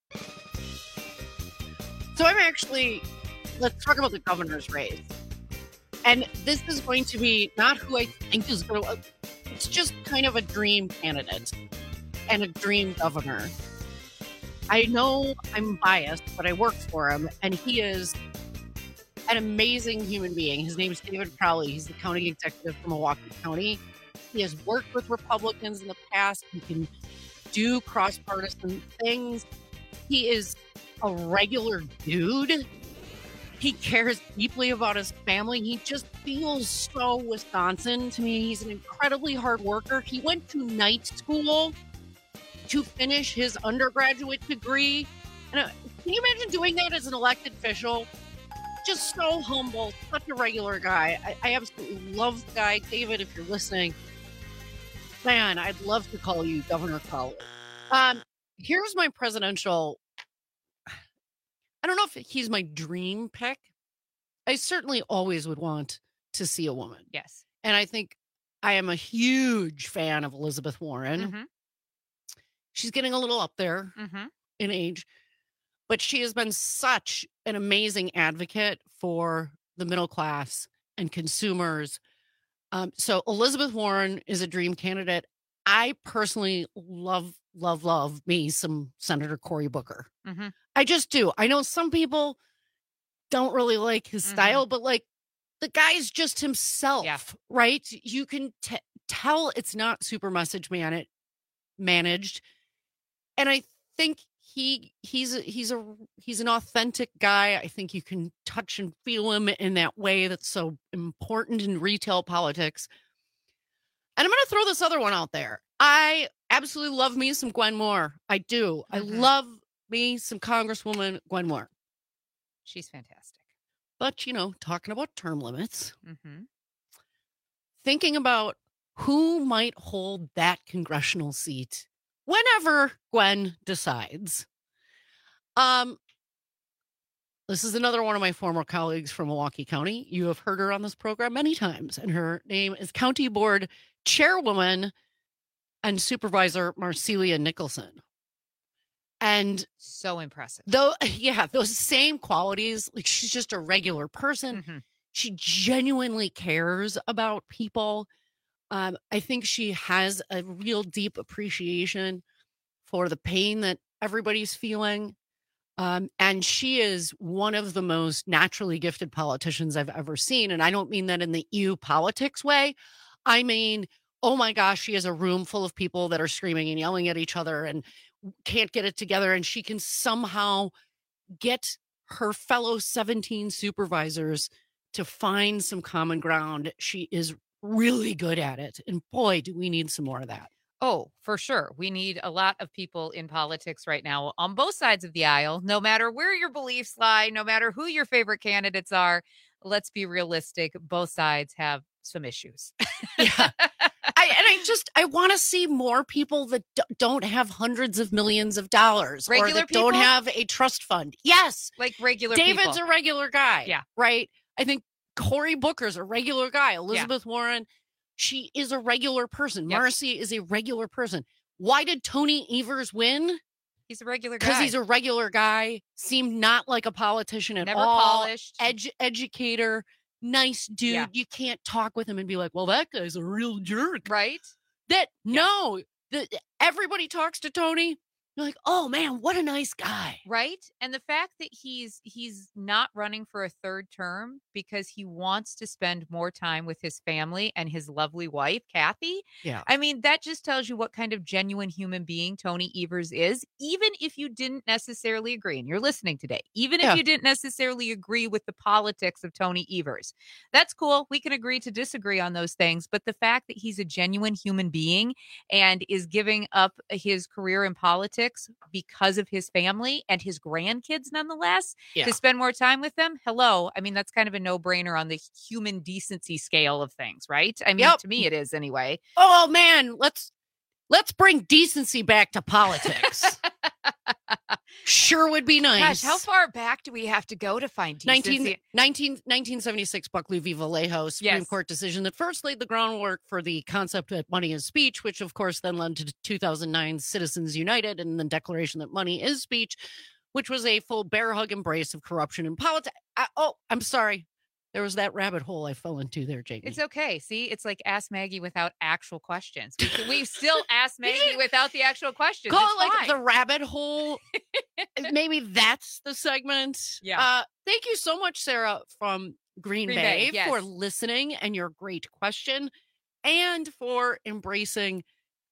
S: So I'm actually, let's talk about the governor's race. And this is going to be not who I think is going to, it's just kind of a dream candidate. and a dream governor. I know I'm biased, but I work for him, and he is an amazing human being. His name is David Crowley. He's the county executive for Milwaukee County. He has worked with Republicans in the past. He can do cross-partisan things. He is a regular dude. He cares deeply about his family. He just feels so Wisconsin to me. He's an incredibly hard worker. He went to night school to finish his undergraduate degree. And uh, can you imagine doing that as an elected official? Just so humble, such a regular guy. I, I absolutely love the guy. David, if you're listening, man, I'd love to call you Governor Crowley. Um, here's my presidential. I don't know if he's my dream pick. I certainly always would want to see a woman.
I: Yes.
S: And I think I am a huge fan of Elizabeth Warren.
I: Mm-hmm.
S: She's getting a little up there
I: mm-hmm.
S: in age, but she has been such an amazing advocate for the middle class and consumers. Um, so Elizabeth Warren is a dream candidate. I personally love, love, love me some Senator Cory Booker.
I: Mm-hmm.
S: I just do. I know some people don't really like his
I: Mm-hmm.
S: style, but like the guy's just himself,
I: Yeah.
S: right? You can t- tell it's not super message man- managed. And I think he he's a, he's a he's an authentic guy. I think you can touch and feel him in that way that's so important in retail politics. And I'm going to throw this other one out there. I absolutely love me some Gwen Moore. I do.
I: Mm-hmm.
S: I love me some Congresswoman Gwen Moore.
I: She's fantastic.
S: But, you know, talking about term limits,
I: Mm-hmm.
S: thinking about who might hold that congressional seat whenever Gwen decides. Um, this is another one of my former colleagues from Milwaukee County. You have heard her on this program many times, and her name is County Board Chairwoman and Supervisor Marcelia Nicholson. And
I: so impressive.
S: Though, yeah, those same qualities. Like, she's just a regular person.
I: Mm-hmm.
S: She genuinely cares about people. Um, I think she has a real deep appreciation for the pain that everybody's feeling. Um, and she is one of the most naturally gifted politicians I've ever seen. And I don't mean that in the E U politics way. I mean, oh my gosh, she has a room full of people that are screaming and yelling at each other and can't get it together. And she can somehow get her fellow seventeen supervisors to find some common ground. She is really good at it. And boy, do we need some more of that.
I: Oh, for sure. We need a lot of people in politics right now on both sides of the aisle, no matter where your beliefs lie, no matter who your favorite candidates are. Let's be realistic. Both sides have some issues.
S: Yeah. I, and I just, I want to see more people that d- don't have hundreds of millions of dollars
I: Regular
S: or that
I: people?
S: don't have a trust fund. Yes.
I: Like regular
S: David's
I: people.
S: a regular guy.
I: Yeah.
S: Right. I think Cory Booker's a regular guy. Elizabeth yeah. Warren, she is a regular person.
I: Yep.
S: Marcy is a regular person. Why did Tony Evers win?
I: He's a regular guy.
S: Because he's a regular guy, seemed not like a politician at
I: Never
S: all.
I: polished.
S: Edu- educator, nice dude.
I: Yeah.
S: You can't talk with him and be like, well, that guy's a real jerk.
I: Right?
S: That, yeah. no, that everybody talks to Tony. You're like, oh man, what a nice guy.
I: Right. And the fact that he's he's not running for a third term because he wants to spend more time with his family and his lovely wife, Kathy.
S: Yeah.
I: I mean, that just tells you what kind of genuine human being Tony Evers is, even if you didn't necessarily agree. And you're listening today, even if
S: Yeah.
I: you didn't necessarily agree with the politics of Tony Evers. That's cool. We can agree to disagree on those things. But the fact that he's a genuine human being and is giving up his career in politics because of his family and his grandkids, nonetheless,
S: Yeah.
I: to spend more time with them. Hello. I mean, that's kind of a no-brainer on the human decency scale of things, right? I mean,
S: Yep.
I: to me, it is anyway.
S: Oh man, let's let's bring decency back to politics. Sure would be nice.
I: Gosh, how far back do we have to go to find decency?
S: nineteen, nineteen, nineteen seventy-six Buckley v. Vallejo Supreme
I: Yes.
S: Court decision that first laid the groundwork for the concept that money is speech, which of course then led to two thousand nine Citizens United and the declaration that money is speech, which was a full bear hug embrace of corruption in politics. Oh, I'm sorry. There was that rabbit hole I fell into there, Jamie.
I: It's okay. See, it's like Ask Maggie without actual questions. We, we still ask Maggie without the actual questions.
S: Call
I: it's
S: it like
I: fine.
S: the rabbit hole. Maybe that's the segment.
I: Yeah.
S: Uh, thank you so much, Sarah from Green,
I: Green
S: Bay,
I: Bay, yes.
S: for listening and your great question, and for embracing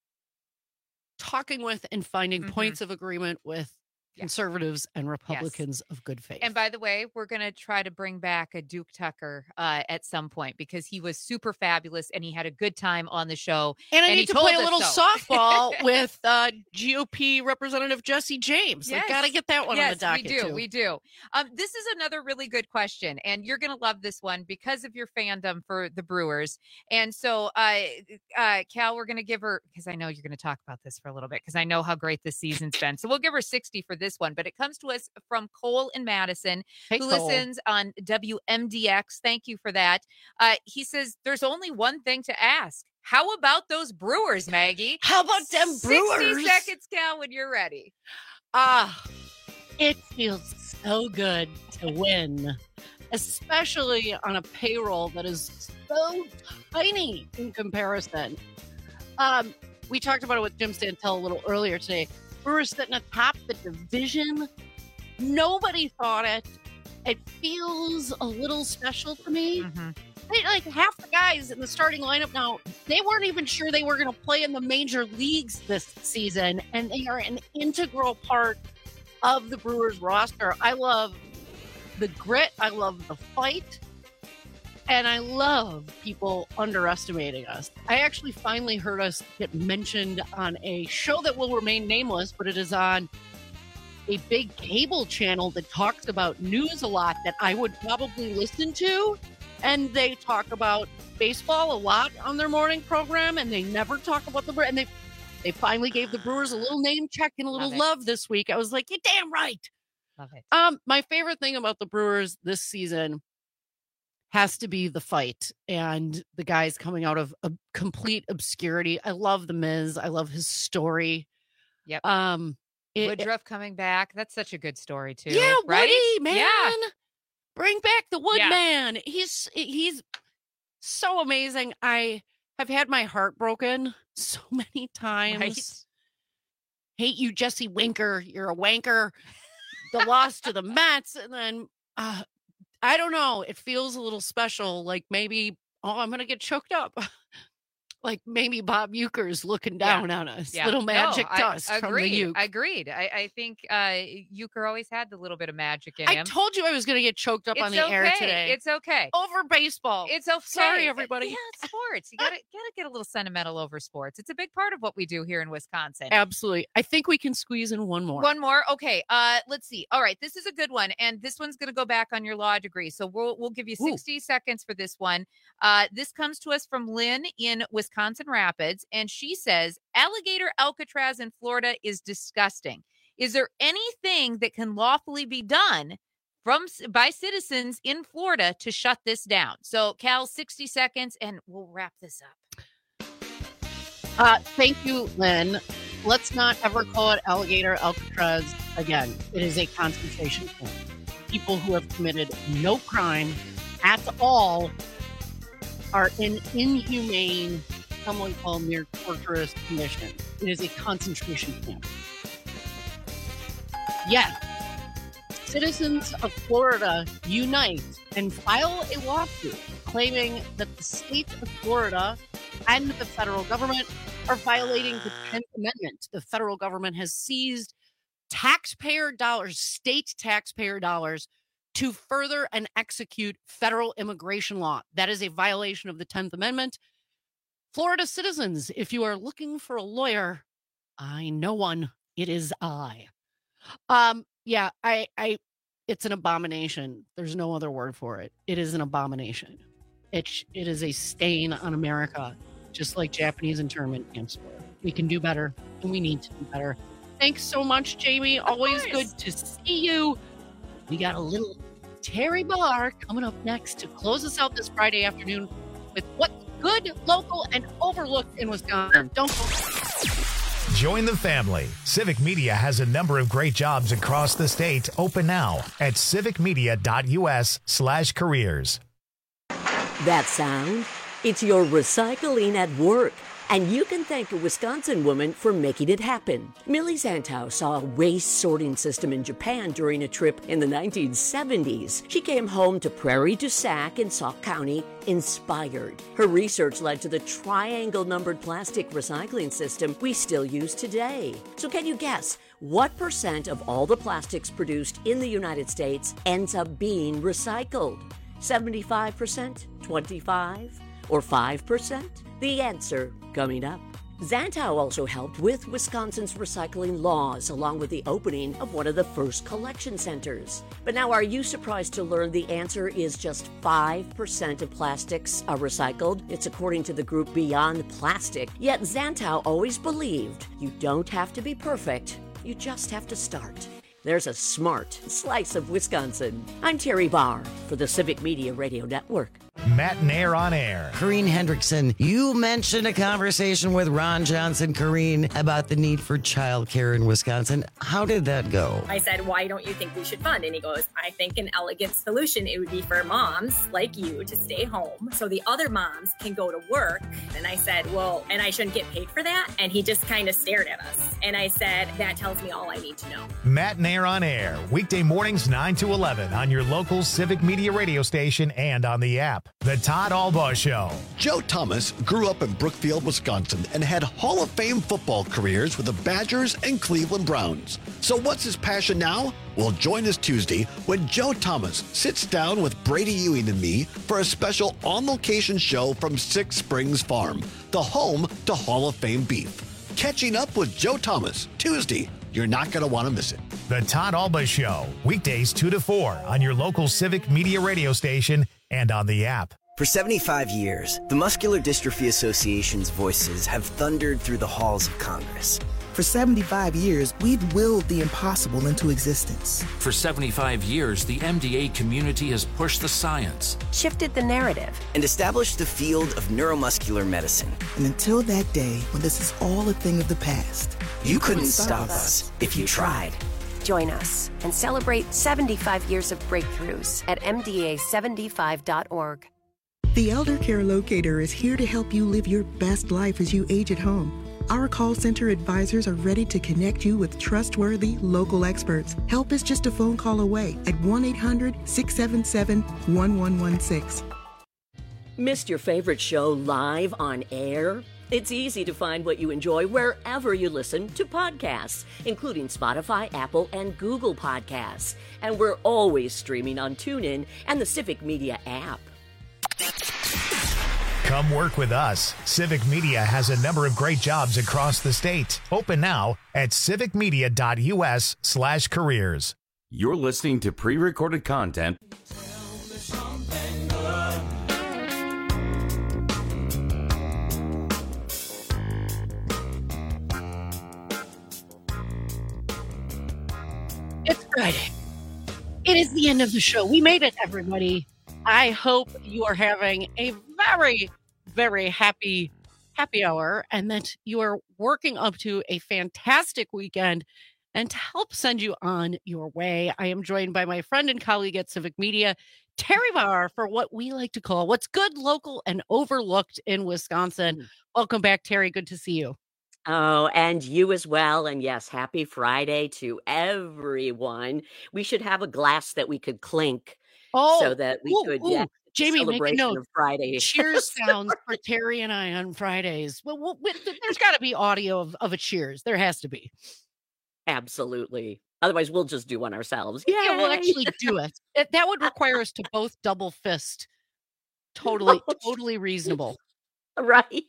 S: talking with and finding
I: Mhm.
S: points of agreement with conservatives and Republicans of good faith.
I: And by the way, we're going to try to bring back a Duke Tucker uh, at some point because he was super fabulous and he had a good time on the show.
S: And I
I: he
S: need to
I: told
S: play a
I: us
S: little
I: so.
S: softball with uh, G O P Representative Jesse James.
I: Yes.
S: I got to get that one
I: yes,
S: on the docket,
I: we do.
S: too.
I: We do. Um, this is another really good question, and you're going to love this one because of your fandom for the Brewers. And so, uh, uh, Cal, we're going to give her, because I know you're going to talk about this for a little bit, because I know how great this season's been. So we'll give her sixty for this one, but it comes to us from Cole in Madison,
S: Hey,
I: who
S: Cole.
I: listens on W M D X. Thank you for that. Uh, he says, there's only one thing to ask. How about those Brewers, Maggie?
S: How about them Brewers?
I: sixty seconds, Cal, when you're ready.
S: Ah, it feels so good to win, especially on a payroll that is so tiny in comparison. Um, we talked about it with Jim Santel a little earlier today. Brewers sitting atop the division. Nobody thought it. It feels a little special to me.
I: Mm-hmm.
S: They, like half the guys in the starting lineup now, they weren't even sure they were going to play in the major leagues this season, and they are an integral part of the Brewers roster. I love the grit. I love the fight. And I love people underestimating us. I actually finally heard us get mentioned on a show that will remain nameless, but it is on a big cable channel that talks about news a lot that I would probably listen to. And they talk about baseball a lot on their morning program, and they never talk about the and they they finally gave the Brewers a little name check and a little
I: Love it.
S: love this week. I was like, you're damn right.
I: Love it.
S: Um, my favorite thing about the Brewers this season has to be the fight and the guys coming out of a complete obscurity. I love the Miz. I love his story.
I: Yep.
S: Um, it-
I: Woodruff coming back. That's such a good story too.
S: Yeah,
I: right?
S: Woody, man.
I: Yeah.
S: Bring back the
I: Yeah.
S: Woodman. He's he's so amazing. I have had my heart broken so many times.
I: Right.
S: Hate you, Jesse Winker. You're a wanker. The loss to the Mets, and then uh, I don't know. It feels a little special. Like maybe oh, I'm gonna get choked up. Like maybe Bob Euchre's looking down
I: Yeah.
S: on us.
I: Yeah.
S: Little magic
I: no,
S: dust
I: I,
S: from the
I: agreed.
S: Euch.
I: Agreed. I, I think uh, Euchre always had the little bit of magic in
S: I
I: him.
S: told you I was gonna get choked up
I: it's
S: on the
I: okay.
S: air today.
I: It's okay.
S: Over baseball.
I: It's okay.
S: Sorry, everybody.
I: Yeah, it's sports. You gotta gotta get a little sentimental over sports. It's a big part of what we do here in Wisconsin.
S: Absolutely. I think we can squeeze in one more.
I: One more. Okay. Uh, let's see. All right. This is a good one. And this one's going to go back on your law degree. So we'll, we'll give you sixty Ooh. seconds for this one. Uh, this comes to us from Lynn in Wisconsin Rapids. And she says, alligator Alcatraz in Florida is disgusting. Is there anything that can lawfully be done from by citizens in Florida to shut this down? So Cal, sixty seconds and we'll wrap this up.
S: Uh, thank you, Lynn. Let's not ever call it alligator Alcatraz again. It is a concentration camp. People who have committed no crime at all are in inhumane, someone called near torturous condition. It is a concentration camp. Yet, citizens of Florida unite and file a lawsuit claiming that the state of Florida and the federal government are violating the tenth Amendment. The federal government has seized taxpayer dollars, state taxpayer dollars, to further and execute federal immigration law. That is a violation of the tenth Amendment. Florida citizens, if you are looking for a lawyer, I know one. It is I. Um, yeah, I, I, it's an abomination. There's no other word for it. It is an abomination. It, it is a stain on America, just like Japanese internment camps were. We can do better, and we need to do better. Thanks so much, Jamie. Always good to see you. We got a little Terry Barr coming up next to close us out this Friday afternoon with what's good, local, and overlooked in Wisconsin. Don't go.
A: Join the family. Civic Media has a number of great jobs across the state open now at civicmedia.us slash careers.
W: That sound? It's your recycling at work. And you can thank a Wisconsin woman for making it happen. Millie Zantow saw a waste sorting system in Japan during a trip in the nineteen seventies. She came home to Prairie du Sac in Sauk County inspired. Her research led to the triangle numbered plastic recycling system we still use today. So can you guess what percent of all the plastics produced in the United States ends up being recycled? seventy-five percent, twenty-five, or five percent? The answer coming up. Zantow also helped with Wisconsin's recycling laws, along with the opening of one of the first collection centers. But now, are you surprised to learn the answer is just five percent of plastics are recycled? It's according to the group Beyond Plastic. Yet Zantow always believed you don't have to be perfect, you just have to start. There's a smart slice of Wisconsin. I'm Terry Barr for the Civic Media Radio Network.
A: Matt and Air on Air.
O: Corrine Hendrickson, you mentioned a conversation with Ron Johnson, Corrine, about the need for childcare in Wisconsin. How did that go?
P: I said, why don't you think we should fund? And he goes, I think an elegant solution, it would be for moms like you to stay home so the other moms can go to work. And I said, well, and I shouldn't get paid for that? And he just kind of stared at us. And I said, that tells me all I need to know.
A: Matt and Air on Air, weekday mornings nine to eleven on your local Civic Media radio station and on the app. The Todd Albaugh Show.
H: Joe Thomas grew up in Brookfield, Wisconsin, and had Hall of Fame football careers with the Badgers and Cleveland Browns. So what's his passion now? Well, join us Tuesday when Joe Thomas sits down with Brady Ewing and me for a special on-location show from Six Springs Farm, the home to Hall of Fame beef. Catching up with Joe Thomas, Tuesday. You're not going to want to miss it.
A: The Todd Albaugh Show, weekdays two to four on your local Civic Media radio station and on the app.
G: For seventy-five years, the Muscular Dystrophy Association's voices have thundered through the halls of Congress.
N: For seventy-five years, we've willed the impossible into existence.
Q: For seventy-five years, the M D A community has pushed the science,
G: shifted the narrative, and established the field of neuromuscular medicine.
N: And until that day, when this is all a thing of the past,
G: you, you couldn't, couldn't stop us if you tried.
T: Join us and celebrate seventy-five years of breakthroughs at M D A seventy-five dot org.
N: The Elder Care Locator is here to help you live your best life as you age at home. Our call center advisors are ready to connect you with trustworthy local experts. Help is just a phone call away at one eight hundred, six seven seven, one one one six.
W: Missed your favorite show live on air? It's easy to find what you enjoy wherever you listen to podcasts, including Spotify, Apple, and Google Podcasts. And we're always streaming on TuneIn and the Civic Media app.
A: Come work with us. Civic Media has a number of great jobs across the state. Open now at civicmedia.us slash careers.
X: You're listening to pre-recorded content.
S: It's Friday. It is the end of the show. We made it, everybody. I hope you are having a very, very happy, happy hour and that you are working up to a fantastic weekend. And to help send you on your way, I am joined by my friend and colleague at Civic Media, Terry Barr, for what we like to call what's good, local, and overlooked in Wisconsin. Welcome back, Terry. Good to see you.
W: Oh, and you as well. And yes, happy Friday to everyone. We should have a glass that we could clink.
S: Oh,
W: so that we
S: ooh,
W: could,
S: ooh.
W: yeah,
S: Jamie, make a note.
W: Of Friday.
S: Cheers sounds for Terry and I on Fridays. Well, well there's got to be audio of, of a cheers. There has to be.
W: Absolutely. Otherwise, we'll just do one ourselves.
S: Yay! Yeah, we'll actually do it. it. That would require us to both double fist. Totally, totally reasonable.
W: Right.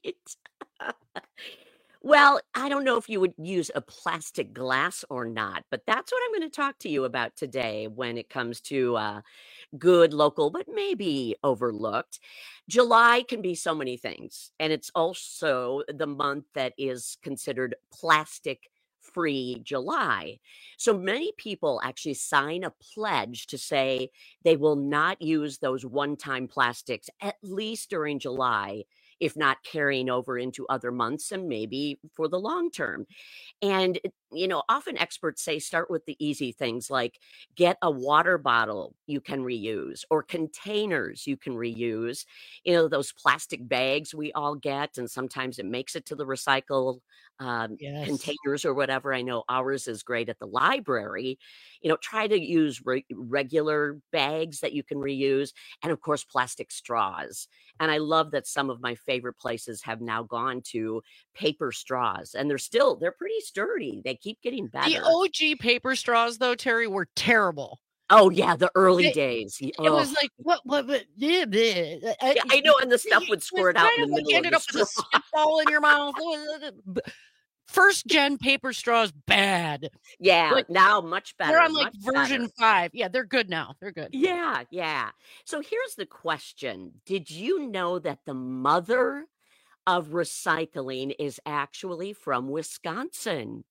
W: Well, I don't know if you would use a plastic glass or not, but that's what I'm going to talk to you about today when it comes to uh, good, local, but maybe overlooked. July can be so many things, and it's also the month that is considered plastic-free July. So many people actually sign a pledge to say they will not use those one-time plastics, at least during July, if not carrying over into other months and maybe for the long term. And, you know, often experts say start with the easy things like get a water bottle you can reuse or containers you can reuse. You know, those plastic bags we all get, and sometimes it makes it to the recycle um,
S: Yes.
W: containers or whatever. I know ours is great at the library. You know, try to use re- regular bags that you can reuse, and of course, plastic straws. And I love that some of my favorite places have now gone to paper straws, and they're still, they're pretty sturdy. They keep getting better.
S: The O G paper straws, though, Terry, were terrible.
W: Oh, yeah, the early
S: It-
W: days.
S: It
W: Ugh.
S: was like, what, what, what, yeah, yeah. I,
W: Yeah, I know, and the stuff would
S: it was
W: squirt out
S: kind
W: in the
S: of like
W: middle
S: you
W: of
S: ended
W: the
S: up with a
W: straw.
S: spitball in your mouth. First gen paper straws, bad.
W: Yeah,
S: Like,
W: now much better.
S: They're on like
W: much
S: version
W: better.
S: five. Yeah, they're good now. They're good.
W: Yeah, yeah. So here's the question. Did you know that the mother of recycling is actually from Wisconsin?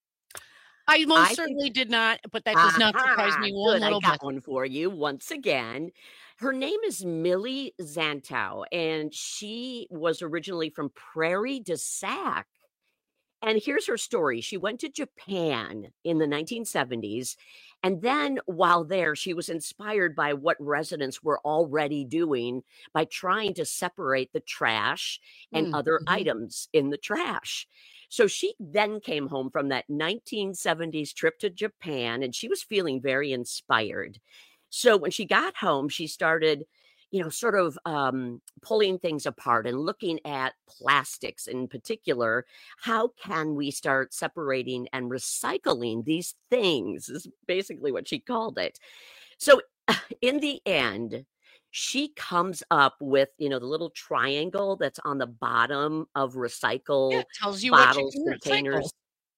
S: I most
W: I think-
S: certainly did not, but that does not surprise me
W: Aha,
S: one
W: good,
S: little
W: I got
S: bit.
W: one for you once again. Her name is Millie Zantow, and she was originally from Prairie du Sac. And here's her story. She went to Japan in the nineteen seventies. And then while there, she was inspired by what residents were already doing by trying to separate the trash and
S: Mm,
W: other
S: mhm.
W: items in the trash. So she then came home from that nineteen seventies trip to Japan, and she was feeling very inspired. So when she got home, she started, you know, sort of um, pulling things apart and looking at plastics in particular. How can we start separating and recycling these things? Is basically what she called it. So in the end, she comes up with, you know, the little triangle that's on the bottom of recycle
S: Yeah, it tells you what you
W: bottles,
S: can recycle.
W: containers.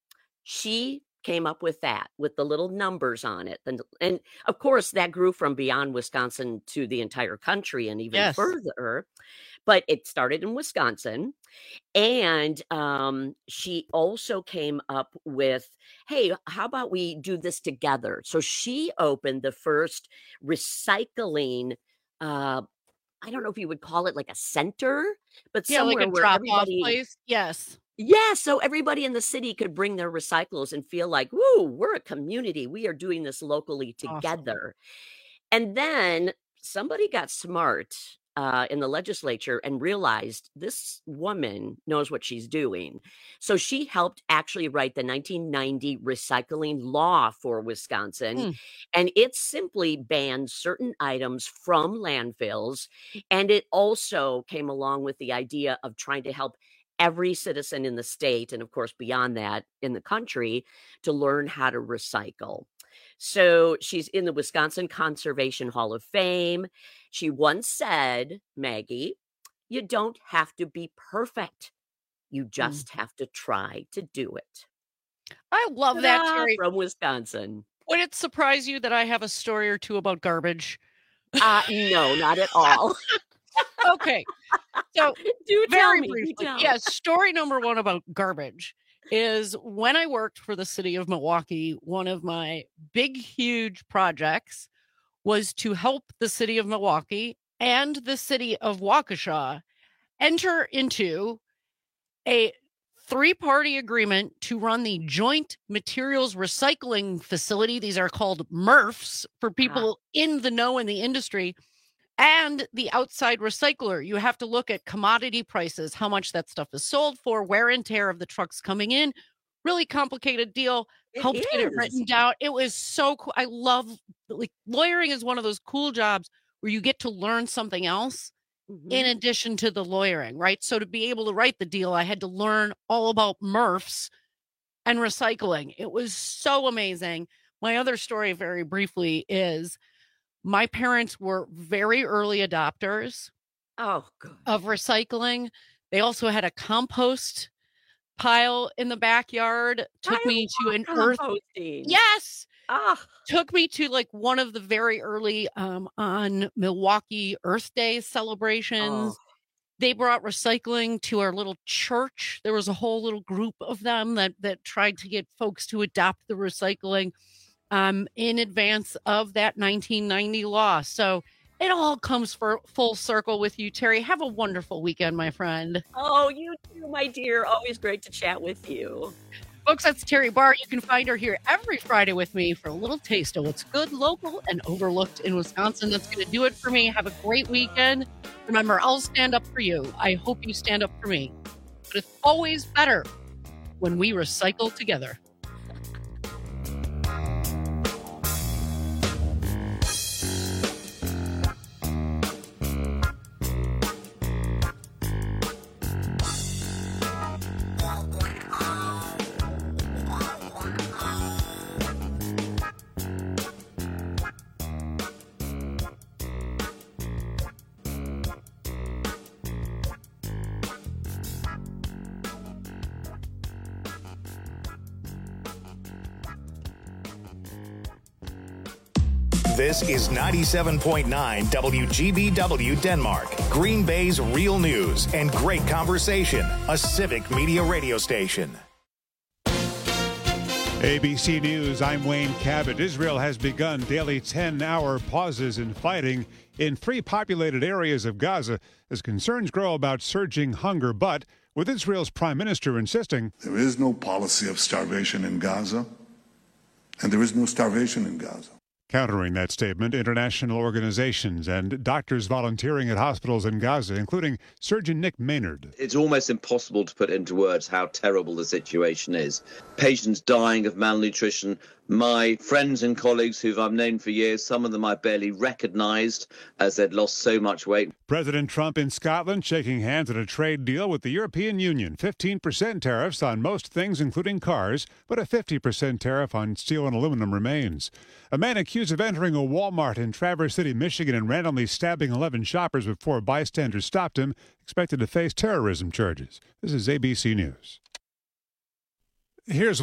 W: She came up with that with the little numbers on it. And, and of course, that grew from beyond Wisconsin to the entire country and even
S: Yes.
W: further. But it started in Wisconsin. And um, she also came up with, hey, how about we do this together? So she opened the first recycling, uh, I don't know if you would call it like a center, but
S: Yeah, like
W: somewhere
S: a
W: where
S: drop off
W: everybody.
S: place. Yes.
W: Yeah, so everybody in the city could bring their recyclables and feel like, woo, we're a community. We are doing this locally
S: Awesome.
W: together. And then somebody got smart uh, in the legislature and realized this woman knows what she's doing. So she helped actually write the nineteen ninety recycling law for Wisconsin.
S: Hmm.
W: And it simply banned certain items from landfills. And it also came along with the idea of trying to help every citizen in the state, and of course beyond that in the country, to learn how to recycle. So she's in the Wisconsin Conservation Hall of Fame. She once said, Maggie, you don't have to be perfect. You just have to try to do it.
S: I love that,
W: Ta-da,
S: Terry.
W: from Wisconsin.
S: Would it surprise you that I have a story or two about garbage?
W: Uh, no, not at all.
S: Okay. So
W: Do tell
S: very
W: me, do
S: briefly,
W: tell.
S: yeah, story number one about garbage is when I worked for the city of Milwaukee, one of my big, huge projects was to help the city of Milwaukee and the city of Waukesha enter into a three-party agreement to run the Joint Materials Recycling Facility. These are called M R Fs for people in the know in the industry. And the outside recycler. You have to look at commodity prices, how much that stuff is sold for, wear and tear of the trucks coming in. Really complicated deal.
W: It
S: Helped get it
W: is.
S: written down. It was so cool. I love, like, lawyering is one of those cool jobs where you get to learn something else
W: Mhm.
S: in addition to the lawyering, right? So to be able to write the deal, I had to learn all about M R Fs and recycling. It was so amazing. My other story, very briefly, is my parents were very early adopters
W: Oh, good.
S: of recycling. They also had a compost pile in the backyard. Took
W: I
S: me to
W: love
S: an earth.
W: composting.
S: Yes.
W: Ah,
S: Took me to like one of the very early um, on Milwaukee Earth Day celebrations.
W: oh,
S: They brought recycling to our little church. There was a whole little group of them that that tried to get folks to adopt the recycling um, in advance of that nineteen ninety law. So it all comes for full circle with you, Terry. Have a wonderful weekend, my friend.
W: Oh, you too, my dear. Always great to chat with you.
S: Folks, that's Terry Barr. You can find her here every Friday with me for a little taste of what's good, local, and overlooked in Wisconsin. That's going to do it for me. Have a great weekend. Remember, I'll stand up for you. I hope you stand up for me. But it's always better when we recycle together.
A: This is ninety-seven point nine W G B W Denmark, Green Bay's real news and great conversation, a civic media radio station.
C: A B C News, I'm Wayne Cabot. Israel has begun daily ten-hour pauses in fighting in three populated areas of Gaza as concerns grow about surging hunger, but with Israel's prime minister insisting
D: there is no policy of starvation in Gaza, and there is no starvation in Gaza.
C: Countering that statement, international organizations and doctors volunteering at hospitals in Gaza, including Surgeon Nick Maynard.
E: It's almost impossible to put into words how terrible the situation is. Patients dying of malnutrition. My friends and colleagues who I've known for years, some of them I barely recognized as they'd lost so much weight.
C: President Trump in Scotland shaking hands at a trade deal with the European Union. fifteen percent tariffs on most things, including cars, but a fifty percent tariff on steel and aluminum remains. A man accused of entering a Walmart in Traverse City, Michigan, and randomly stabbing eleven shoppers before bystanders stopped him, expected to face terrorism charges. This is A B C News. Here's